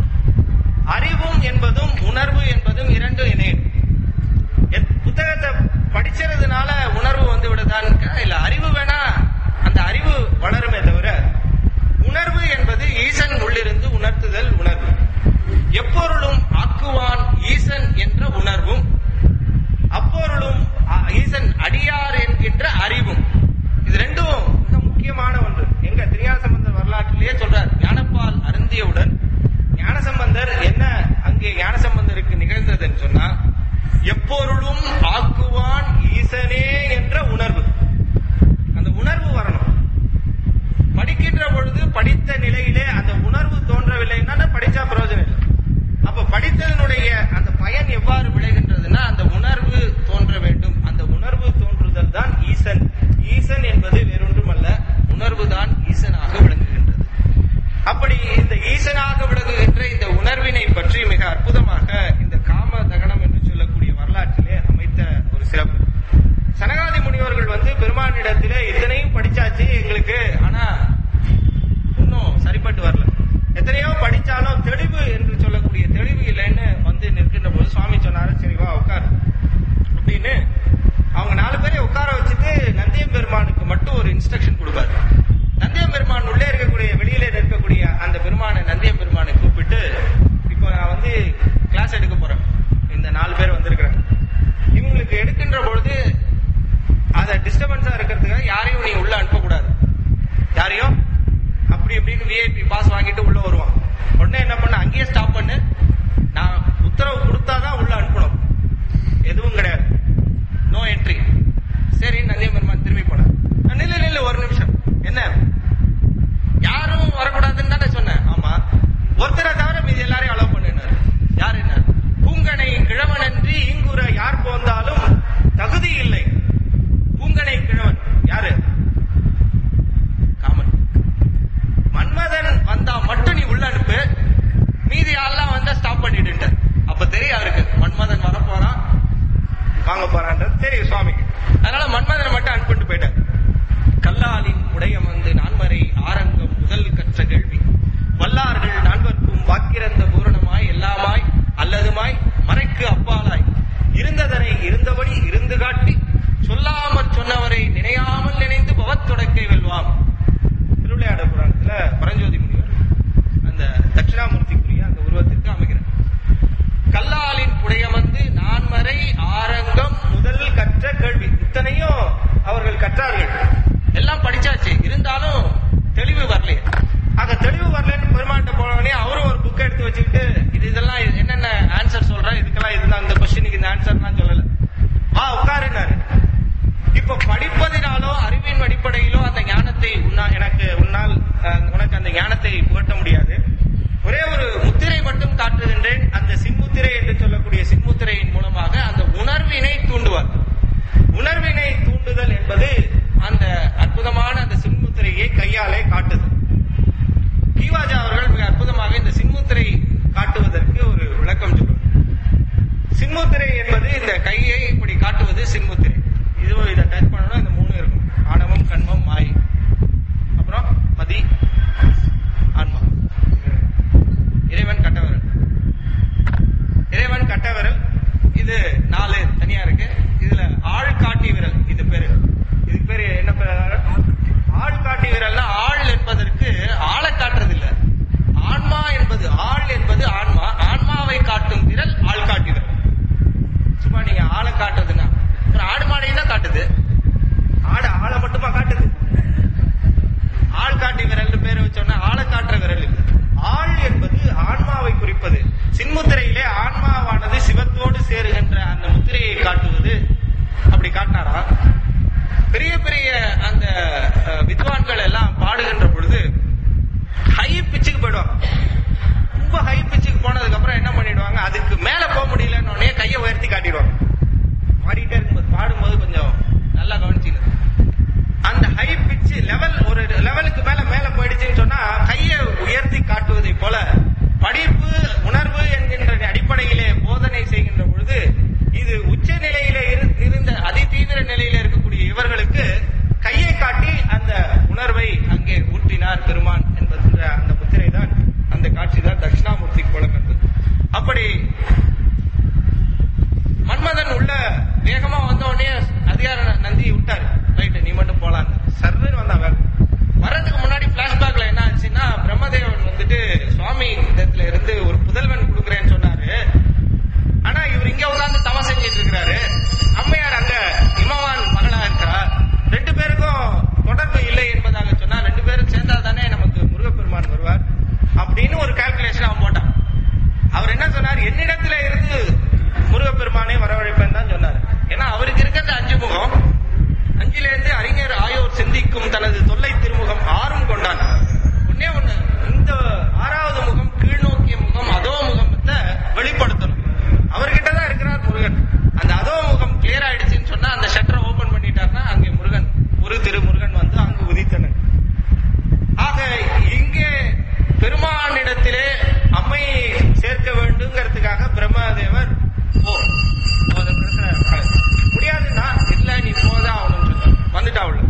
S1: அறிவும் என்பதும் உணர்வு என்பதும் இரண்டு இணையும். புத்தகத்தை படிச்சதுனால உணர்வு வந்து விடுதான் இல்ல, அறிவு வேணா அந்த அறிவு வளருமே தவிர உணர்வு என்பது ஈசன் உள்ளிருந்து உணர்த்துதல் உணர்வு. எப்பொருளும் ஆக்குவான் ஈசன் என்ற உணர்வும் அப்பொருளும் ஈசன் அடியார் என்கின்ற அறிவும், இது ரெண்டும் மிக முக்கியமான ஒன்று. எங்க திருஞானசம்பந்தர் வரலாற்றிலேயே சொல்றார், ஞானப்பால் அருந்தியவுடன் ஞானசம்பந்தர் என்ன அங்கே ஞானசம்பந்தருக்கு நிகழ்ந்ததுன்னு சொன்னா, எப்பொருளும் ஆக்குவான் ஈசனே என்ற உணர்வு. அந்த உணர்வு வரணும். படிக்கின்ற பொழுது படித்த நிலையிலே அந்த உணர்வு தோன்றவில்லைன்னா படிச்சா பிரயோஜனம் இல்லை. அப்ப படித்ததனுடைய அந்த பயன் எவ்வாறு விளைகின்றதுன்னா அந்த உணர்வு தோன்ற வேண்டும். அந்த உணர்வு தோன்றுதல் தான் ஈசன். ஈசன் என்பது வேறொன்றும் அல்ல, உணர்வு தான் ஈசனாக விளங்குகின்றது. அப்படி இந்த ஈசனாக விளங்குகின்ற இந்த உணர்வினை பற்றி மிக அற்புதமாக இந்த காம தகனம் என்று சொல்லக்கூடிய வரலாற்றிலே அமைத்த ஒரு சிறப்பு. சனகாதி முனிவர்கள் வந்து பெருமானிடத்திலே இத்தனையும் படிச்சாச்சு எங்களுக்கு, ஆனா இன்னும் சரிப்பட்டு வரல. எத்தனையோ படிச்சாலும் தெளிவு என்று சொல்லக்கூடிய தெளிவு இல்லைன்னு வந்து நிற்கின்ற போது சுவாமி சொன்னாரு, சரி வா உட்காரு அப்படின்னு அவங்க நாலு பேரை உட்கார வச்சுட்டு நந்தியம் பெருமானுக்கு மட்டும் ஒரு இன்ஸ்ட்ரக்ஷன் கொடுப்பாரு. நந்தியம் பெருமான் உள்ளே இருக்கக்கூடிய வெளியிலே நிற்கக்கூடிய அந்த பெருமானை நந்தியம் பெருமானை கூப்பிட்டு, இப்போ நான் வந்து கிளாஸ் எடுக்க போறேன், இந்த நாலு பேர் வந்திருக்கிறாங்க, இவங்களுக்கு எடுக்கின்ற பொழுது அதை டிஸ்டர்பன்ஸா இருக்கிறதுக்காக யாரையும் நீ உள்ள அனுப்பக்கூடாது. யாரையும் அப்படி இப்படின்னு விஐபி பாஸ் வாங்கிட்டு உள்ள வருவான். உடனே என்ன பண்ண, அங்கேயே ஸ்டாப் பண்ணு, நான் உத்தரவு கொடுத்தாதான் உள்ள அனுப்பணும், எதுவும் கிடையாது, நோ என்ட்ரி. சரி நந்தியம் பெருமான் திரும்பி போனார். நில்லு நில்லு ஒரு நிமிஷம், என்ன யாரும் வரக்கூடாதுன்னு தானே சொன்னேன்? ஆமா, ஒருத்தரை தவிர மீது எல்லாரையும் அலோவ் பண்ணினார். யார் என்ன? பூங்கனை கிழவனன்றி இங்குற யார் போந்தாலும் தகுதி இல்லை. பூங்கனை கிழவன் யாரு? காமன். மன்மதன் வந்தா மட்டும் நீ உள்ள அனுப்பு, மீதி ஆள்லாம் வந்தா ஸ்டாப் பண்ணிட்டு. அப்ப தெரியும் அவருக்கு மன்மதன் வர போறான் வாங்க போறான்றது தெரியும் சுவாமிக்கு. அதனால மன்மதனை மட்டும் அனுப்பிட்டு போயிட்டார். கல்லாலின் உடையம் வந்து நான்மறை ஆரங்கம் முதல் கற்ற கேள்வி வல்லார்கள் நான்வர்க்கும் வாக்கிறந்த பூரணமாய் எல்லாமாய் அல்லதுமாய் மறைக்கு அப்பாலாய் இருந்ததனை இருந்தபடி இருந்து காட்டி சொல்லாமற் சொன்னவரை நினையாமல் நினைந்து பவத்தொடக்கை வெல்வாம். திருவிளையாட புராணத்துல பரஞ்சோதி முனிவர் அந்த தட்சிணாமூர்த்திக்குரிய அந்த உருவத்திற்கு அமைகிறார். கல்லாலின் புடையமந்து நான்மறை ஆரங்கம் முதல் கற்ற கேள்வி, இத்தனையும் அவர்கள் கற்றார்கள், எல்லாம் படிச்சாச்சு. சின்முத்திரை. இதுவும் இதை டச் பண்ணணும். இந்த மூணு இருக்கும். ஆணவம், கண்மம், மாய், அப்புறம் மதி, ஆன்மா. இறைவன் கட்டவிரல். இறைவன் கட்டவிரல் இது நாலு தனியா இருக்கு. இதுல ஆள் காட்டி விரல் இது பேரு. இதுக்கு பேரு என்ன பேரு? ஆள் காட்டி விரல்னா ஆள் என்பதற்கு ஆளை காட்டுறது இல்ல. ஆன்மா என்பது ஆள் என்பது ஆன்மா. ஆன்மாவை காட்டும் விரல் ஆள் காட்டி விரல். சும்மா நீங்க ஆளை காட்டுறதுன்னா ஆடு மாடையும் தான் காட்டுது. ஆடு ஆளை மட்டுமா காட்டுது? ஆள் காட்டி விரல் பேரை வச்சோன்னா ஆளை காட்டுற விரல் இல்லை. ஆள் என்பது ஆன்மாவை குறிப்பது. சின்முத்திரையிலே ஆன்மாவானது சிவத்தோடு சேருகின்ற அந்த முத்திரையை காட்டுவது. அப்படி காட்டினாரா? பெரிய பெரிய அந்த வித்வான்கள் எல்லாம் பாடுகின்ற பொழுது ஹை பிச்சுக்கு போயிடுவாங்க. ரொம்ப ஹை பிச்சுக்கு போனதுக்கு அப்புறம் என்ன பண்ணிடுவாங்க, அதுக்கு மேல போக முடியலன்னு உடனே கையை உயர்த்தி காட்டிடுவாங்க. பாடிட்டே இருக்கும்போது பாடும்போது கொஞ்சம் நல்லா கவனிச்சுங்க. அந்த ஹை பிச்சு லெவல் ஒரு லெவலுக்கு மேல மேல போயிடுச்சுன்னு சொன்னா கையை உயர்த்தி காட்டுவதை போல படிப்பு உணர்வு என்கின்ற அடிப்படையிலே போதனை செய்கின்ற பொழுது இது உச்ச நிலையில இருந்த அதி தீவிர நிலையில இருக்கக்கூடிய இவர்களுக்கு கையை காட்டி அந்த உணர்வை அங்கே ஊட்டினார் பெருமான் என்பது அந்த முத்திரை தான். அந்த காட்சி தான் தட்சிணாமூர்த்தி கோலம் என்பது. அப்படி மன்மதன் உள்ள வேகமா வந்த உடனே அதிகார நந்தி விட்டாரு. ரைட்டு, நீ மட்டும் போலான்னு சர்வன்னு வந்தான். வேலை வர்றதுக்கு முன்னாடி பிளாஷ்பேக்ல என்ன ஆச்சுன்னா, பிரம்மதேவன் வந்துட்டு சுவாமி இடத்துல இருந்து ஒரு புதல்வன் கொடுக்குறேன்னு சொன்னாரு. ஆனா இவர் இங்க உட்கார்ந்து தவம் செஞ்சிட்டு இருக்கிறாரு. அம்மையார் அங்க இமவான் மகளா இருக்கா. ரெண்டு பேருக்கும் தொடர்பு இல்லை என்பதாக சொன்னா ரெண்டு பேரும் சேர்ந்தா தானே நமக்கு முருகப்பெருமான் வருவார் அப்படின்னு ஒரு கால்குலேஷன் அவன் போட்டான். அவர் என்ன சொன்னார், என்னிடத்துல இருந்து முருகப்பெருமானே வரவழைப்பேன் தான் சொன்னார். ஏன்னா அவருக்கு இருக்கிற அஞ்சு முகம், அஞ்சுல இருந்து அறிஞர் ஆயோர் சிந்திக்கும் தனது தொல்லை திருமுகம் ஆறும் கொண்டான். ஒன்னே ஒண்ணு, இந்த ஆறாவது முகம் கீழ்நோக்கிய முகம் அதோ முகத்தை வெளிப்படுத்தணும். அவர்கிட்டதான் இருக்கிறார் முருகன். அந்த அதோ முகம் கிளியர் ஆயிடுச்சுன்னு சொன்னா அந்த ஷட்டரை ஓபன் பண்ணிட்டாருன்னா அங்கே முருகன் ஒரு திரு முருகன் வந்து அங்கு உதித்தனர். ஆக இங்கே பெருமானிடத்திலே அம்மையை சேர்க்க வேண்டுங்கிறதுக்காக பிரம்மதேவர் முடியாதுன்னா இல்ல நீ போதான் ஆகணும்னு சொன்ன வந்துட்டா. அவள்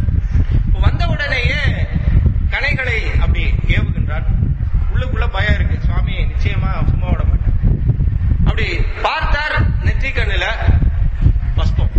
S1: வந்த உடனேயே கணைகளை அப்படி ஏவுகின்றார். உள்ளுக்குள்ள பயம் இருக்கு, சுவாமி நிச்சயமா சும்மா விட மாட்டேன். அப்படி பார்த்தார், நெற்றி கண்ணுல பஸ்பம்.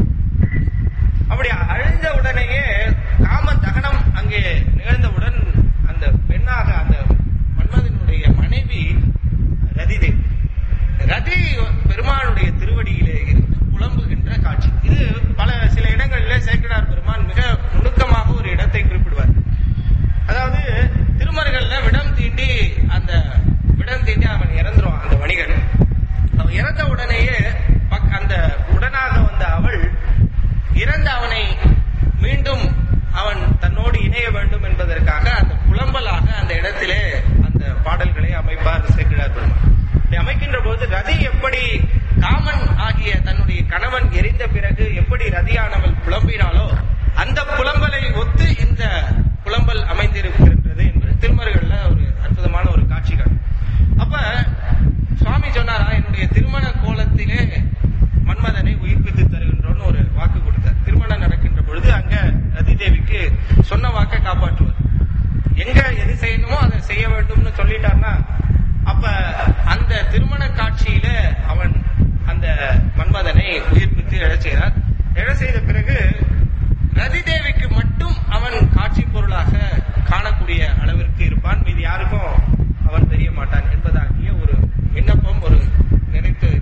S1: அப்படி அழிந்த உடனேயே காம தகனம் அங்கே நிகழ்ந்தவுடன் அந்த பெண்ணாக அந்த மன்மதனுடைய மனைவி ரதிதேவி ரதி பெருமானுடைய திருவடியிலே இருந்து புலம்புகின்ற காட்சி. இது பல சில இடங்களிலே சேக்கிழார் பெருமான் மிக நுணுக்கமாக ஒரு இடத்தை குறிப்பிடுவார். அதாவது திருமருகல்ல விடம் தீண்டி அந்த விடம் தீண்டி அவன் இறந்துருவான். அந்த வணிகன் அவன் இறந்த உடனேயே அந்த உடனாக வந்த அவள் இறந்த அவனை மீண்டும் அவன் தன்னோடு இணைய வேண்டும் என்பதற்காக அந்த புலம்பலாக அந்த இடத்திலே அந்த பாடல்களை அமைப்பார் சேக்கிழார் பெருமான். அமைக்கின்ற போது ரதி எப்படி காமன் ஆகிய தன்னுடைய கணவன் எரிந்த பிறகு எப்படி ரதியானவள் புலம்பினாலோ அந்த புலம்பலை ஒத்து இந்த புலம்பல் அமைந்திருக்கிறது என்று திருமருகல்ல ஒரு அற்புதமான ஒரு காட்சிகள். அப்ப சுவாமி சொன்னாரா, என்னுடைய திருமண கோலத்திலே மன்மதனை உயிர்ப்பித்து தருகின்றோன்னு ஒரு வாக்கு கொடுத்தார். திருமணம் நடக்கின்ற பொழுது அங்க ரதிதேவிக்கு சொன்ன வாக்கை காப்பாற்றுவார். எங்க எது செய்யணுமோ அதை செய்ய வேண்டும்னு சொல்லிட்டார்னா அப்ப அந்த திருமண காட்சியில அவன் அந்த மன்மதனை உயிர்ப்பித்து எழ செய்தார். எழ செய்த பிறகு ரதிதேவிக்கு மட்டும் அவன் காட்சி பொருளாக காணக்கூடிய அளவிற்கு இருப்பான், மீது யாருக்கும் அவன் தெரிய மாட்டான் என்பதாகிய ஒரு விண்ணப்பம் ஒரு நினைத்து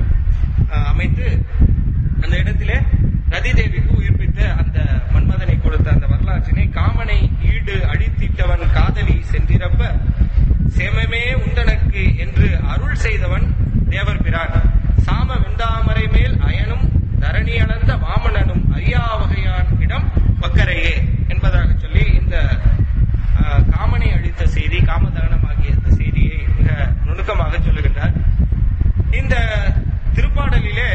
S1: அமைத்து அந்த இடத்திலே ரதிதேவிக்கு உயிர்ப்பித்த அந்த மன்மதனை கொடுத்த அந்த வரலாற்றினை காமனை ஈடு அழித்திட்டவன் காதலி சென்றிரப்ப சேமமே உண்டனக்கு என்று அருள் செய்தவன் தேவர் பிரான் சாம வெண்டாமரை மேல் அயனும் தரணி அளந்த வாமனனும் அரியா வகையான் இடம் வக்கரையே என்பதாக சொல்லி இந்த காமனை அழித்த செய்தி காமதகனமாகிய இந்த செய்தியை மிக நுணுக்கமாக சொல்லுகின்றார். இந்த திருப்பாடலிலே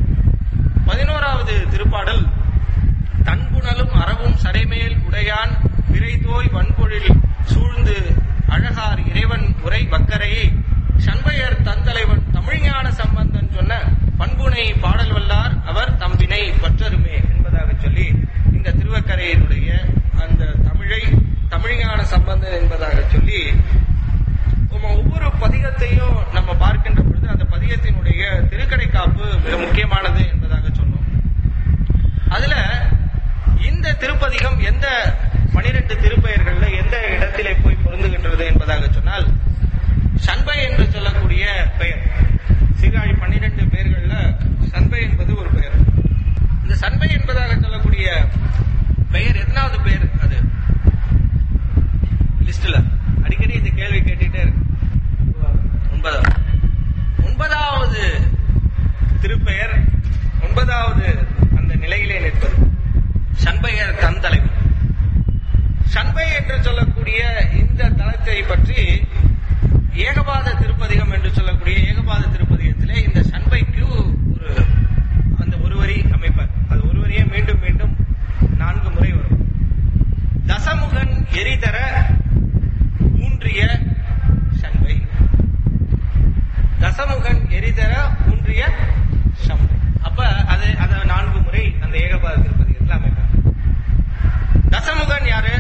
S1: பதினோராவது திருப்பாடல் தன்புணலும் அறவும் சடைமேல் உடையான் விரைதோய் வன்பொழில் சூழ்ந்து அழகார் இறைவன் உரை வக்கரையை சண்பையர் தந்தலைவன் தம் தமிழ்ஞான சம்பந்தன் சொன்ன பண்புனை பாடல் வல்லார் அவர் தம்பினை பற்றருமே என்பதாக சொல்லி இந்த திருவக்கரையினுடைய அந்த தமிழை தமிழ்ஞான சம்பந்தன் என்பதாக சொல்லி ஒவ்வொரு பதிகத்தையும் நம்ம பார்க்கின்ற பொழுது அந்த பதிகத்தினுடைய திருக்கடை காப்பு மிக முக்கியமானது என்பதாக சொன்னோம். அதுல இந்த திருப்பதிகம் எந்த பனிரெண்டு திருப்பெயர்கள்ல எந்த இடத்திலே போய் பொருந்துகின்றது என்பதாக சொன்னால், சண்பை என்று சொல்லக்கூடிய பெயர் சீர்காழி பன்னிரண்டு பெயர்கள்ல சண்பை என்பது ஒரு பெயர். இந்த சண்பை என்பதாக சொல்லக்கூடிய பெயர் எத்தனாவது பெயர்? அது லிஸ்ட்ல அடிக்கடி இந்த கேள்வி கேட்டுட்டே இருக்கு. ஒன்பதாவது ஒன்பதாவது திருப்பெயர், ஒன்பதாவது அந்த நிலையிலே நிற்பது சண்பையர் தன் தலைவர். சண்பை என்று சொல்லக்கூடிய இந்த தலத்தை பற்றி ஏகபாத திருப்பதிகம் என்று சொல்லக்கூடிய ஏகபாத திருப்பதிகத்திலே இந்த சண்பைக்கு ஒரு அந்த ஒரு வரி அமைப்பார். அது ஒரு வரியே மீண்டும் மீண்டும் நான்கு முறை வரும். தசமுகன் எரிதர ஊன்றிய சண்பை, தசமுகன் எரிதர ஊன்றிய சண்பை. அப்ப அது அதை நான்கு முறை அந்த ஏகபாத திருப்பதிகத்தில் அமைப்பார். தசமுகன் யாரு?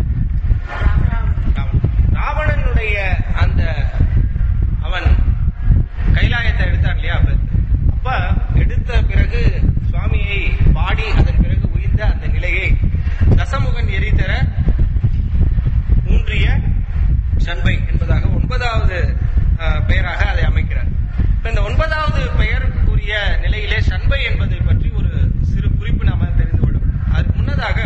S1: ராவணனுடைய அந்த அவன் கைலாயத்தை எடுத்தான் இல்லையா? அப்ப எடுத்த பிறகு சுவாமியை பாடி அதன் பிறகு உயிர்ந்த அந்த நிலையை தசமுகன் எரிதர ஊன்றிய சண்பை என்பதாக ஒன்பதாவது பெயராக அதை அமைக்கிறார். இப்ப இந்த ஒன்பதாவது பெயர் கூறிய நிலையிலே சண்பை என்பதை பற்றி ஒரு சிறு குறிப்பு நாம தெரிந்து கொள்ளும். அதுக்கு முன்னதாக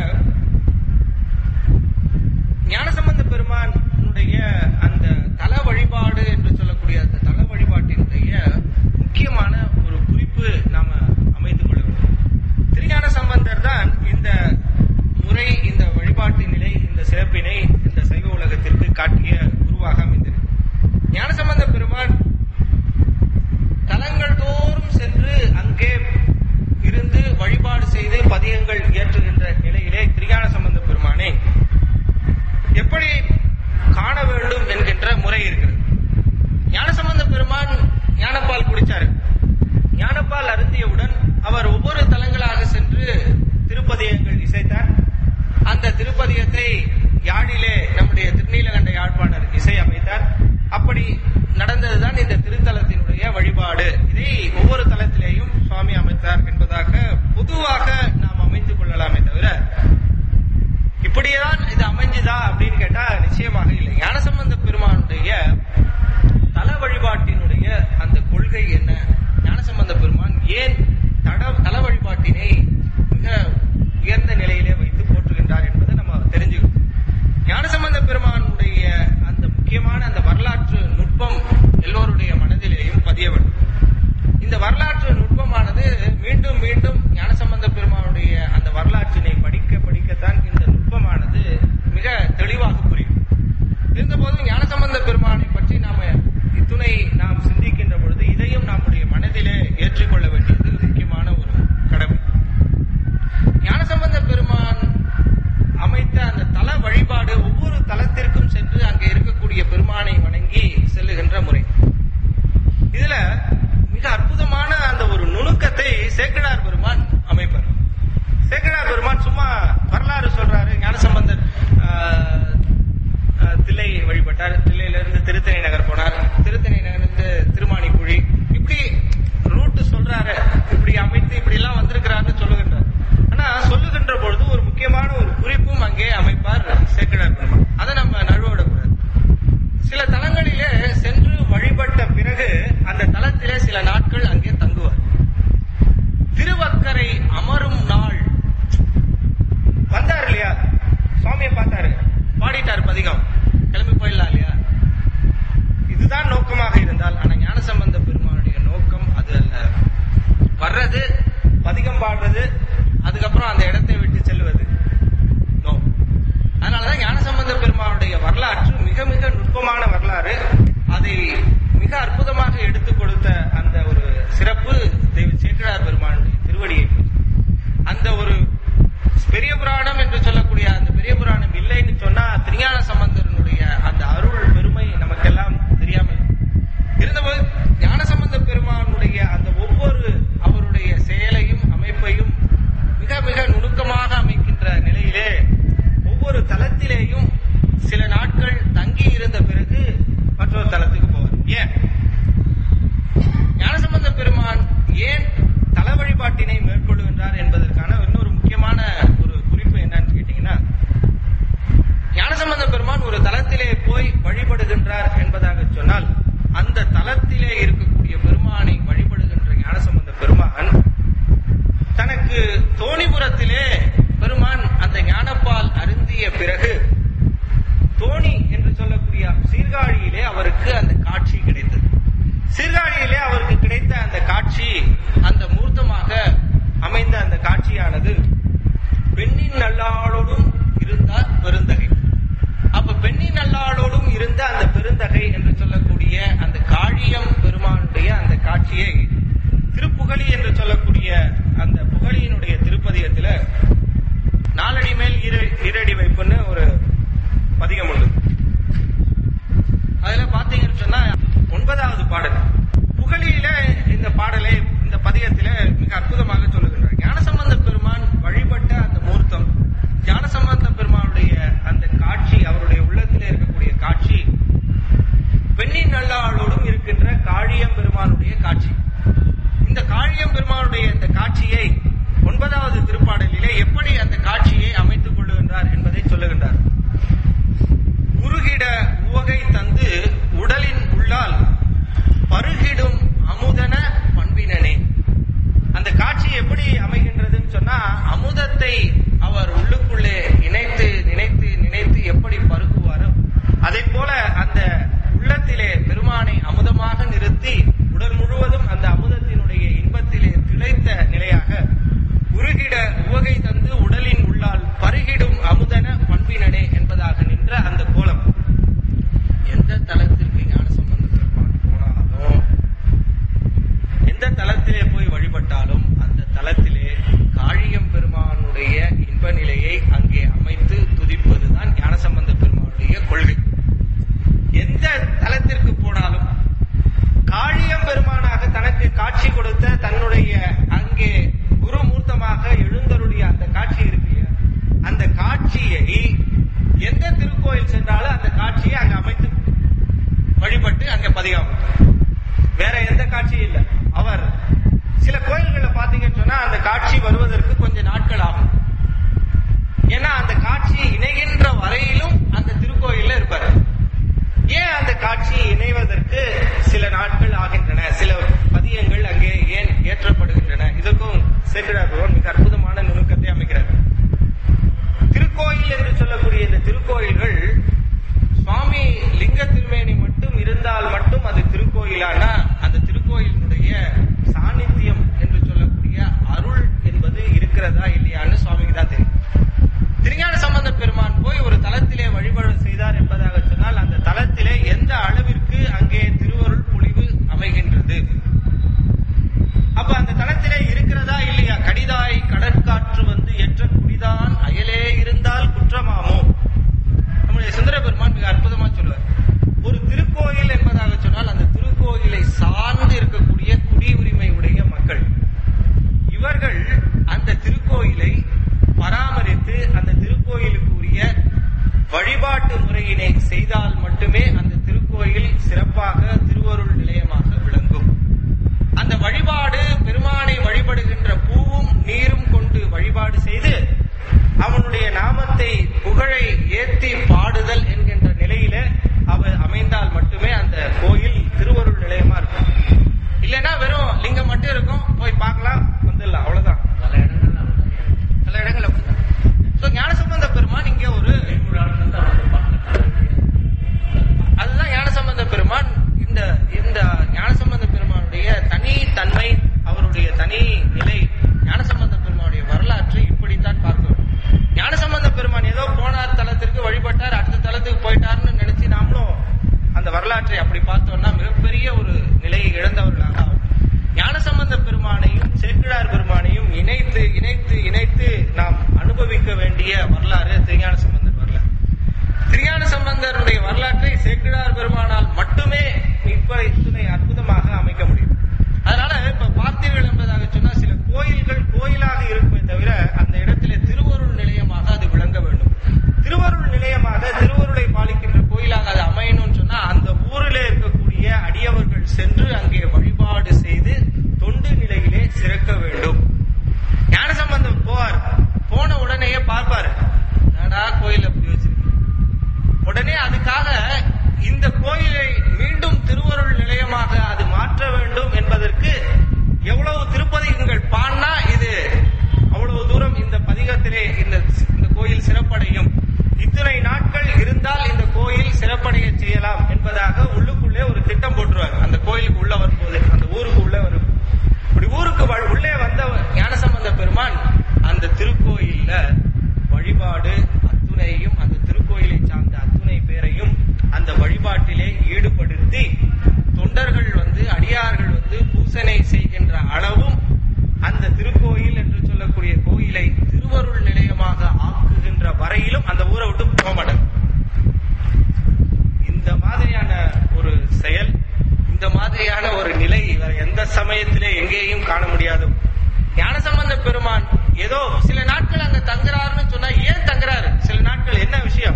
S1: ஞானசம்பந்த பெருமானுடைய அந்த தல வழிபாடு என்று சொல்லக்கூடிய அந்த தல வழிபாட்டினுடைய முக்கியமான ஒரு குறிப்பு நாம அமைத்துக் கொள்ள வேண்டும். திருஞான சம்பந்தர் தான் இந்த முறை, இந்த வழிபாட்டு நிலை, இந்த சிறப்பினை இந்த சைவ உலகத்திற்கு காட்டிய குருவாக அமைந்திருக்கு. ஞானசம்பந்த பெருமான் தலங்கள் தோறும் சென்று அங்கே இருந்து வழிபாடு செய்து பதிகங்கள் இயற்றுகின்ற நிலையிலே திருஞான சம்பந்த பெருமானை எப்படி காண வேண்டும் என்கின்ற முறை இருக்கிறது. ஞானசம்பந்த பெருமான் ஞானப்பால் குடிச்சாரு. ஞானப்பால் அருந்தியவுடன் அவர் ஒவ்வொரு தலங்களாக சென்று திருப்பதிகங்கள் இசைத்தார். அந்த திருப்பதிகத்தை யாழிலே நம்முடைய திருநீலகண்ட யாழ்ப்பாணர் இசை அமைத்தார். அப்படி நடந்ததுதான் இந்த திருத்தலத்தினுடைய வழிபாடு. இதை ஒவ்வொரு தலத்திலேயும் சுவாமி அமைத்தார் என்பதாக பொதுவாக நாம் அமைத்துக் கொள்ளலாமே தவிர இப்படியேதான் இது அமைஞ்சுதா அப்படின்னு கேட்டா நிச்சயமாக இல்லை. ஞானசம்பந்த பெருமானுடைய தல வழிபாட்டினுடைய அந்த கொள்கை என்ன, ஞானசம்பந்த பெருமான் ஏன் தட தல வழிபாட்டினை மிக உயர்ந்த நிலையிலே வைத்து போற்றுகின்றார் என்பதை நம்ம தெரிஞ்சுக்கணும். ஞானசம்பந்த பெருமானுடைய அந்த முக்கியமான அந்த வரலாற்று நுட்பம் எல்லோருடைய மனதிலேயும் பதிய வேண்டும். இந்த வரலாற்று நுட்பமானது மீண்டும் மீண்டும் ஞானசம்பந்த பெருமானுடைய அந்த வரலாற்றினை படிக்க படிக்கத்தான் இந்த நுட்பமானது மிக தெளிவாக புரியும். இருந்தபோதும் ஞானசம்பந்த பெருமானை பற்றி நாம இத்துணை நாம் சிந்திக்கின்ற பொழுது இதையும் நம்முடைய மனதிலே ஏற்றுக்கொள்ள வேண்டியது முக்கியமான ஒரு கடமை. ஞானசம்பந்த பெருமான் அமைத்த அந்த தல வழிபாடு ஒவ்வொரு தலத்திற்கும் சென்று அங்கே இருக்கக்கூடிய பெருமானை வணங்கி செல்லுகின்ற முறை. இதுல மிக அற்புதமான அந்த ஒரு நுணுக்கத்தை சேக்கிழார் பெருமான் அமைப்பார். சேக்கிழார் பெருமான் சும்மா வரலாறு சொல்றாரு. ஞானசம்பந்தர் தில்லை வழிபட்டார், தில்லையிலிருந்து திருத்தணி நகர் போனார், திருத்தணி நகர்ந்து திருமானிக்குழி, இப்படி ரூட் சொல்றாரு, இப்படி அமைத்து இப்படி எல்லாம் வந்திருக்கிறார்னு சொல்லுகின்றார். ஆனா சொல்லுகின்ற பொழுது ஒரு முக்கியமான ஒரு குறிப்பும் அங்கே அமைப்பார் சேக்கிழார் பெருமான். அதை நம்ம நழுவவிடக்கூடாது. சில தலங்களிலே சென்று வழிபட்ட பிறகு அந்த தலத்திலே சில நாட்கள் அங்கே தங்குவார். திருவக்கரை அமரும் நாள் வந்தார் இல்லையா, சுவாமியை பார்த்தாரு, பாடிட்டார் பதிகம், கிளம்பி போயிடலாம் இல்லையா. இதுதான் நோக்கமாக இருந்தால், ஆனா ஞானசம்பந்த பெருமானுடைய நோக்கம் அது அல்ல. வர்றது, பதிகம் பாடுறது, அதுக்கப்புறம் அந்த இடத்தை விட்டு செல்வது நோ. அதனாலதான் ஞானசம்பந்த பெருமானுடைய வரலாற்று மிக மிக நுட்பமான வரலாறு. அதை மிக அற்புதமாக எடுத்துக் கொடுத்த அந்த ஒரு சிறப்பு தெய்வ சேக்கிழார் பெருமானுடைய திருவடியை. அந்த ஒரு பெரிய புராணம் என்று சொல்லக்கூடிய அந்த பெரிய புராணம் இல்லைன்னு சொன்னா திருஞான சம்பந்தனுடைய அந்த அருள் பெருமை நமக்கெல்லாம் தெரியாமல் இருந்தபோது ஞானசம்பந்த பெருமான் பெருமான் ஒரு தலத்திலே போய் வழிபடுகின்றார் என்பதாக சொன்னால், அந்த தலத்திலே இருக்கக்கூடிய பெருமானை வழிபடுகின்ற ஞானசம்பந்த பெருமான் தனக்கு தோணிபுரத்திலே பெருமான் அந்த ஞானப்பால் அருந்திய பிறகு தோணி என்று சொல்லக்கூடிய சீர்காழியிலே அவருக்கு அந்த காட்சி கிடைத்தது. சீர்காழியிலே அவருக்கு கிடைத்த அந்த காட்சி, அந்த மூர்த்தமாக அமைந்த அந்த காட்சியானது பெண்ணின் நல்லாளோடும் இருந்த பெருந்தகை. அப்ப பெண்ணின் நல்லாளோடும் இருந்த அந்த பெருந்தகை என்று சொல்லக்கூடிய அந்த காழியம் பெருமானுடைய அந்த காட்சியை திருப்புகழி என்று சொல்லக்கூடிய அந்த புகழியினுடைய திருப்பதியத்துல நாலடி மேல் ஈரடி வைப்புன்னு ஒரு பதிகம் உண்டு. அதுல பாத்தீங்கன்னு சொன்னா ஒன்பதாவது பாடல் புகழியில இந்த பாடலை இந்த பதியத்தில மிக அற்புதமாக சொல்லுகின்றார். ஞானசம்பந்த பெருமான் வழிபட்ட அந்த மூர்த்தம், ஞானசம்பந்த பெருமானுடைய அந்த காட்சி, அவருடைய உள்ளத்திலே இருக்கக்கூடிய காட்சி பெண்ணின் நல்லாளோடும் இருக்கின்ற காழியம் பெருமானுடைய காட்சி. இந்த காழியம் பெருமானுடைய இந்த காட்சியை ஒன்பதாவது திருப்பாடலிலே எப்படி அந்த காட்சியை அமைத்துக் கொள்ளுகின்றார் என்பதை சொல்லுகின்றார். உருகிட உவகை தந்து உடலின் உள்ளால் பருகிடும் அமுதன பண்பினனே. அந்த காட்சி எப்படி அமைகின்றதுன்னு சொன்னா, அமுதத்தை அவர் உள்ளுக்குள்ளே இணைத்து நினைத்து நினைத்து எப்படி பருகுவாரோ அதை போல அந்த உள்ளத்திலே பெருமானை அமுதமாக நிறுத்தி உடல் முழுவதும் அந்த அமுதத்தினுடைய இன்பத்திலே திளைத்த நிலையாக உருகிட உவகை தந்து உடலின் உள்ளால் பருகிடும் அமுதன பண்பினனே என்பதாக நின்ற அந்த கோலம். எந்த தலத்திற்கு ஞானசம்பந்த பெருமான் போனாலும், எந்த தலத்திலே போய் வழிபட்டாலும் அந்த தலத்திலே காழியம் பெருமானுடைய இன்ப நிலையை அங்கே அமைத்து துதிப்பதுதான் ஞானசம்பந்த பெருமானுடைய கொள்கை. எந்த தலத்திற்கு போனாலும் காழியம் பெருமானாக தனக்கு காட்சி கொடுத்த தன்னுடைய அங்கே குருமூர்த்தமாக எழுந்தருடைய அந்த காட்சி இருக்கு, அந்த காட்சியை எந்த திருக்கோயில் சென்றாலும் அந்த காட்சியை அங்க அமைத்து வழிபட்டு அங்க பதிகம். வேற எந்த காட்சியும் இல்லை. அவர் சில கோயில்களை பாத்தீங்கன்னு சொன்னா அந்த காட்சி வருவதற்கு கொஞ்சம் நாட்கள் ஆகும். ஏன்னா அந்த காட்சி இணைகின்ற வரையிலும் அந்த திருக்கோயில்ல இருப்பார். ஏன் அந்த காட்சி இணைவதற்கு சில நாட்கள் ஆகின்றன, சில பதியங்கள் அங்கே ஏன் ஏற்றப்படுகின்றன? இதற்கும் சேக்கிழார் மிக அற்புதமான நுணுக்கத்தை அமைக்கிறார். திருக்கோயில் என்று சொல்லக்கூடிய இந்த திருக்கோயில்கள் சுவாமி லிங்க திருமேனி மட்டும் இருந்தால் மட்டும் அது திருக்கோயிலானா, அந்த திருக்கோயிலினுடைய சாநித்தியம் என்று சொல்லக்கூடிய அருள் என்பது இருக்கிறதா இல்லையான்னு சுவாமிக்கு தான் தெரியும். திருஞான சம்பந்த பெருமான் போய் ஒரு தலத்திலே வழிபாடு செய்தார் என்பதாக சொன்னால் அந்த தலத்திலே எந்த அளவிற்கு அங்கே திருவருள் பொழிவு அமைகின்றது, அப்ப அந்த தலத்திலே இருக்கிறதா இல்லையா? கடிதாய் கடற்காற்று வந்து ஏற்ற குடிதான் அயலே இருந்தால் குற்றமாமோ. நம்முடைய சுந்தர பெருமான் மிக அற்புதமா சொல்லுவார். ஒரு திருக்கோயில் என்பதாக சொன்னால் அந்த திருக்கோயிலை சார்ந்து இருக்கக்கூடிய குடியுரிமை உடைய மக்கள், இவர்கள் அந்த திருக்கோயிலை பராமரித்து அந்த திருக்கோயிலுக்கு உரிய வழிபாட்டு முறையினை செய்தால் மட்டுமே அந்த திருக்கோயில் சிறப்பாக திருவருள் நிலையமாக விளங்கும். அந்த வழிபாடு பெருமானை வழிபடுகின்ற பூவும் நீரும் கொண்டு வழிபாடு செய்து அவனுடைய நாமத்தை புகழை ஏத்தி பாடுதல் என்கின்ற நிலையில அவர் அமைந்தால் மட்டுமே அந்த கோயில் திருவருள் நிலையமா இருக்கும். இல்லைன்னா வெறும் லிங்கம் மட்டும் இருக்கும், போய் பார்க்கலாம் வந்துடலாம், அவ்வளவுதான். சில இடங்கள் அப்படிதான். ஞானசம்பந்த பெருமான் இங்க ஒரு அதுதான் ஞானசம்பந்த பெருமான் இந்த இந்த ஞானசம்பந்த பெருமானுடைய தனி தன்மை, அவருடைய தனி நிலை, ஞானசம்பந்த பெருமானுடைய வரலாற்றை இப்படித்தான் பார்க்கிறோம். ஞானசம்பந்த பெருமான் ஏதோ போனார் தலத்திற்கு வழிபட்டார், அடுத்த தலத்துக்கு போயிட்டார்னு நினைச்சு நாமளும் அந்த வரலாற்றை அப்படி பார்த்தோம்னா மிகப்பெரிய ஒரு நிலையை இழந்தவர்களாக ஆகும். ஞானசம்பந்த பெருமானையும் சேக்கிழார் பெருமானையும் இணைத்து இணைத்து இணைத்து நாம் அனுபவிக்க வேண்டிய வரலாறு திருஞான சம்பந்தர் வரலாறு. திருஞான சம்பந்தருடைய வரலாற்றை சேக்கிழார் பெருமானால் மட்டுமே இப்ப இத்தனை அற்புதமாக அமைக்க முடியும். அதனால இப்ப பார்த்தீர்கள் என்பதாக சொன்னா சில கோயில்கள் கோயிலாக இருக்குமே தவிர அந்த இடத்திலே திருவருள் நிலையமாக அது விளங்க வேண்டும். திருவருள் நிலையமாக திருவருளை பாலிக்கின்ற கோயிலாக அது அமையணும்னு சொன்னா அந்த ஊரிலே இருக்கக்கூடிய அடியவர்கள் சென்று அங்கே வழிபாடு செய்து தொண்டு நிலையிலே சிறக்க வேண்டும். ஞானசம்பந்தம் போவார், போன உடனேயே பார்ப்பாரு, நாடா கோயில் அப்படி வச்சிருக்கு, உடனே அதுக்காக இந்த கோயிலை மீண்டும் திருவருள் நிலையமாக அது மாற்ற வேண்டும் என்பதற்கு எவ்வளவு திருப்பதிகங்கள் பாடினா இது அவ்வளவு தூரம் இந்த பதிகத்திலே இந்த இந்த கோயில் சிறப்படையும், இத்தனை நாட்கள் இருந்தால் இந்த கோயில் சிறப்படைய செய்யலாம் என்பதாக உள்ளுக்குள்ளே ஒரு திட்டம் போட்டுருவார். அந்த கோயிலுக்கு உள்ள வரும்போது, அந்த ஊருக்கு உள்ள வரும் இப்படி ஊருக்கு உள்ளே வந்த ஞானசம்பந்த பெருமான் அந்த திருக்கோயில்ல வழிபாடு அத்துணையும், அந்த திருக்கோயிலை சார்ந்த அத்துணை பேரையும் அந்த வழிபாட்டிலே ஈடுபடுத்தி தொண்டர்கள் வந்து அடியார்கள் வந்து பூசனை செய்கின்ற அளவும் அந்த திருக்கோயில் என்று சொல்லக்கூடிய கோயிலை திருவருள் நிலையமாக ஆக்குகின்ற வரையிலும் அந்த ஊரை விட்டு போக மாட்டார். இந்த மாதிரியான ஒரு செயல், இந்த மாதிரியான ஒரு நிலை வேற எந்த சமயத்திலே எங்கேயும் காண முடியாது. ஞானசம்பந்த பெருமான் ஏதோ சில நாட்கள் அங்க தங்குறாருன்னு சொன்னா, ஏன் தங்குறாரு? சில நாட்கள் என்ன விஷயம்?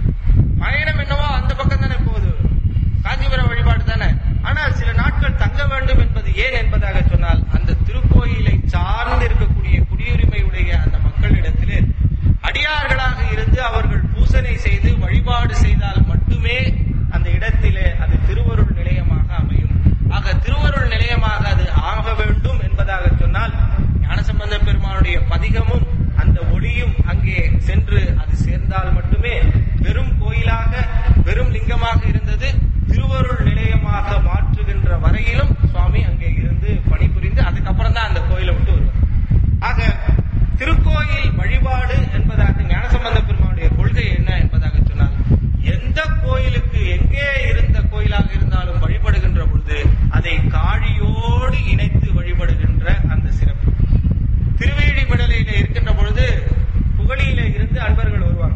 S1: பயணம் என்னவோ அந்த பக்கம் தானே போகுது, காஞ்சிபுரம் வழிபாடு தானே. ஆனால் சில நாட்கள் தங்க வேண்டும் என்பது ஏன் என்பதாக சொன்னால், அந்த திருக்கோயிலை சார்ந்து இருக்கக்கூடிய குடியுரிமையுடைய அந்த மக்களிடத்திலே அடியார்களாக இருந்து அவர்கள் பூசனை செய்து வழிபாடு செய்தால் மட்டுமே அந்த இடத்திலே அது திருவருள் நிலையமாக அமையும். ஆக திருவருள் நிலையமாக அது ஆக வேண்டும் என்பதாக சொன்னால், ஞானசம்பந்த பெருமானுடைய பதிகமும் அந்த ஒளியும் அங்கே சென்று அது சேர்ந்தால் மட்டுமே வெறும் கோயிலாக வெறும் லிங்கமாக இருந்தது திருவருள் நிலையமாக மாற்றுகின்ற வரையிலும் சுவாமி அங்கே இருந்து பணிபுரிந்து அதுக்கப்புறம் தான் அந்த கோயிலை விட்டு வருவார். ஆக திருக்கோயில் வழிபாடு என்பதாக ஞானசம்பந்த பெருமானுடைய கொள்கை என்ன என்பதாக சொன்னால், எந்த கோயிலுக்கு எங்கே இருந்த கோயிலாக இருந்தாலும் வழிபடுகின்ற பொழுது அதை காழியோடு இணைத்து வழிபடுகின்ற அந்த சிறப்பு. திருவேழிமிடலையில இருக்கின்ற பொழுது புகழியில இருந்து அன்பர்கள் வருவாங்க.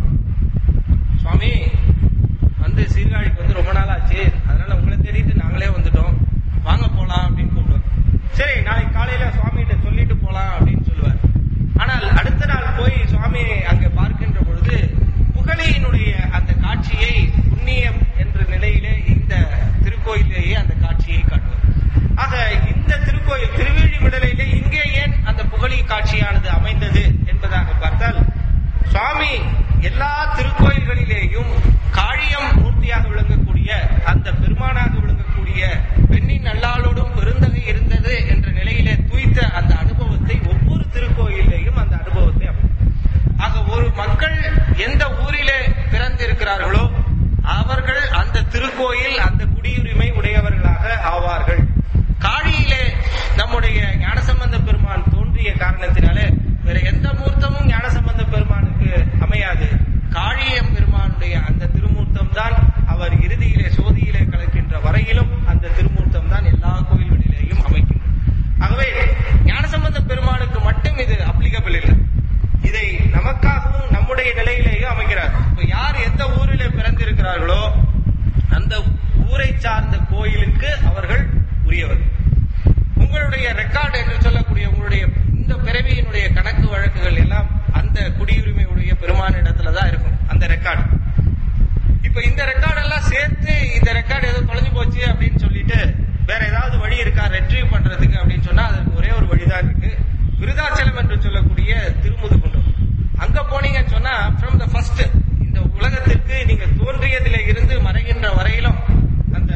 S1: சுவாமி வந்து சீர்காழிக்கு வந்து ரொம்ப நாள் ஆச்சு, அதனால உங்களை தேடிட்டு நாங்களே வந்துட்டோம், வாங்க போலாம் அப்படின்னு கூப்பிடுவோம். சரி, நாளைக்கு காலையில சுவாமி கிட்ட சொல்லிட்டு போலாம் அப்படின்னு சொல்லுவார். ஆனால் அடுத்த நாள் போய் சுவாமியை அங்க பார்க்கின்ற பொழுது புகழியினுடைய அந்த காட்சியை புண்ணியம் என்ற நிலையிலே இந்த திருக்கோயிலேயே அந்த காட்சியை காட்டுவார். ஆக இந்த திருக்கோயில் திருவேழிமிடலையிலே இங்கே ஏன் அந்த புகழி காட்சியானது அமைந்தது என்பதாக பார்த்தால், சுவாமி எல்லா திருக்கோயில்களிலேயும் காழியம் மூர்த்தியாக விளங்கக்கூடிய அந்த பெருமானாக விளங்கக்கூடிய பெண்ணின் நல்லாளோடும் பெருந்தகை இருந்தது என்ற நிலையிலே தூய்த்த அந்த அனுபவத்தை ஒவ்வொரு திருக்கோயிலேயும் அந்த அனுபவத்தை அமைக்கும். ஆக ஒரு மக்கள் எந்த ஊரிலே பிறந்திருக்கிறார்களோ அவர்கள் அந்த திருக்கோயில் அந்த குடியுரிமை உடையவர்களாக ஆவார்கள். காழியிலே நம்முடைய ஞானசம்பந்த பெருமான் தோன்றிய காரணத்தினாலே வேற எந்த மூர்த்தமும் ஞானசம்பந்த பெருமானுக்கு அமையாது. காழியம் பெருமானுடைய அந்த திருமூர்த்தம் தான் அவர் இறுதியிலே சோதியிலே கலக்கின்ற வரையிலும் அந்த திருமூர்த்தம் தான் எல்லா கோயில்களிலேயும் அமைக்கின்றது. ஆகவே ஞானசம்பந்த பெருமானுக்கு மட்டும் இது அப்ளிகபிள் இல்லை, இதை நமக்காகவும் நம்முடைய நிலையிலேயும் அமைக்கிறார். இப்ப யார் எந்த ஊரிலே பிறந்திருக்கிறார்களோ அந்த ஊரை சார்ந்த கோயிலுக்கு அவர்கள் உரியவர். உங்களுடைய ரெக்கார்டு என்று சொல்லக்கூடிய உங்களுடைய இந்த பிறவியினுடைய கணக்கு வழக்குகள் எல்லாம் அந்த குடியுரிமையுடைய பெருமான இடத்துலதான் இருக்கும் அந்த ரெக்கார்டு. இப்ப இந்த ரெக்கார்டு எல்லாம் சேர்த்து இந்த ரெக்கார்டு ஏதோ தொலைஞ்சு போச்சு அப்படின்னு சொல்லிட்டு வேற ஏதாவது வழி இருக்கா ரெட்ரீவ் பண்றதுக்கு அப்படின்னு சொன்னா அதற்கு ஒரே ஒரு வழிதான் இருக்கு. விருதாச்சலம் என்று சொல்லக்கூடிய திருமுதுகுன்றம், அங்க போனீங்கன்னு சொன்னா ஃப்ரம் த ஃபர்ஸ்ட் இந்த உலகத்திற்கு நீங்க தோன்றியதில இருந்து மறைகின்ற வரையிலும் அந்த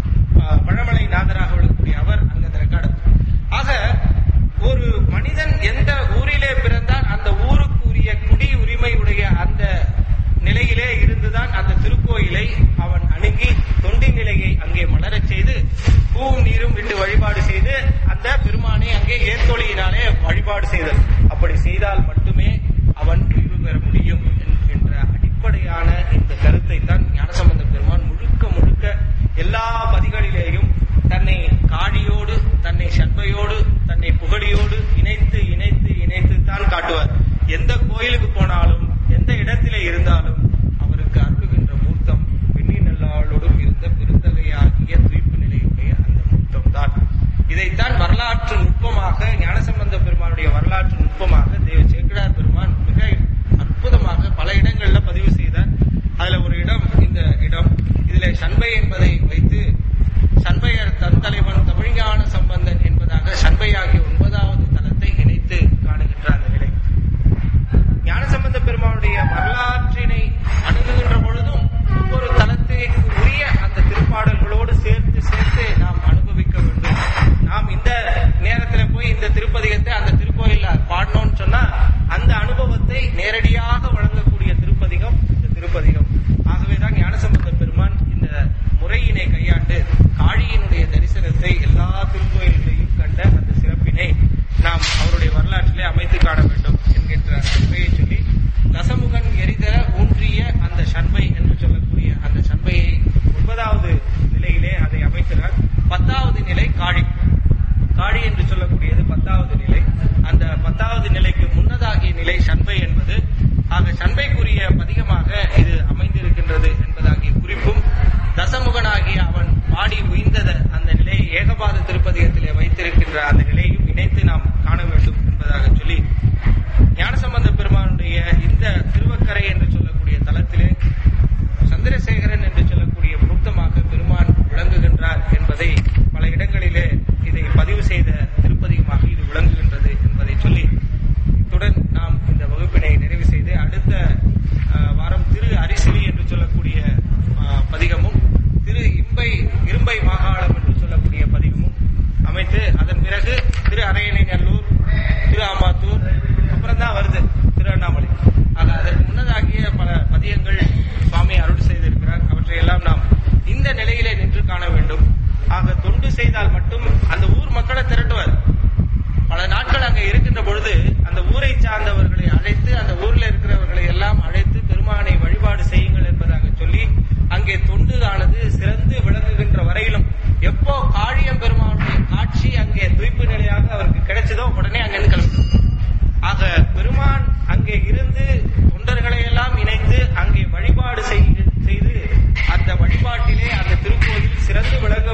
S1: பழமலை நாதராக விளக்கக்கூடிய அவர் அங்க அந்த ரெக்கார்டு. ஆக ஒரு மனிதன் எந்த ஊரிலே பிறந்தால் அந்த ஊருக்கு உரிய குடி உரிமையுடைய அந்த நிலையிலே இருந்துதான் அந்த திருக்கோயிலை அவன் அணுகி தொண்டி நிலையை அங்கே மலரச் செய்து பூவும் நீரும் விட்டு வழிபாடு செய்து அந்த பெருமானை அங்கே ஏத்தொழியினாலே வழிபாடு செய்தல். அப்படி செய்தால் மட்டுமே அவன் உய்வு பெற முடியும் என்கின்ற அடிப்படையான இந்த கருத்தை தான் ஞானசம்பந்த பெருமான் முழுக்க முழுக்க எல்லா பதிகளிலேயும் தன்னை காழியோடு தன்னை சண்பையோடு தன்னை புகழியோடு இணைத்து இணைத்து இணைத்து தான் காட்டுவார். எந்த கோயிலுக்கு போனாலும் எந்த இடத்திலே இருந்தாலும் அவருக்கு அருளுகின்ற மூர்த்தம் பெண்ணின் நல்லாளோடும் இருந்த பெருந்தகையாகிய துய்ப்பு நிலையுடைய அந்த மூர்த்தம் தான். இதைத்தான் வரலாற்று நுட்பமாக ஞானசம்பந்த பெருமானுடைய வரலாற்று நுட்பமாக தேவ சேக்கிழார் பெருமான் மிக அற்புதமாக பல இடங்கள்ல பதிவு செய்தார். அதுல ஒரு இடம் இந்த இடம். இதுல சண்பை என்பதை வைத்து சண்பையர் தந்தலைவன் தமிழ்ஞான சம்பந்தன் என்பதாக சண்பையாகிய ஒன்பதாவது தலத்தை இணைத்து காணுகின்ற அந்த நிலை. ஞானசம்பந்த பெருமானுடைய வரலாற்றினை அணுகுகின்ற பொழுதும் ஒவ்வொரு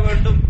S1: வேண்டும்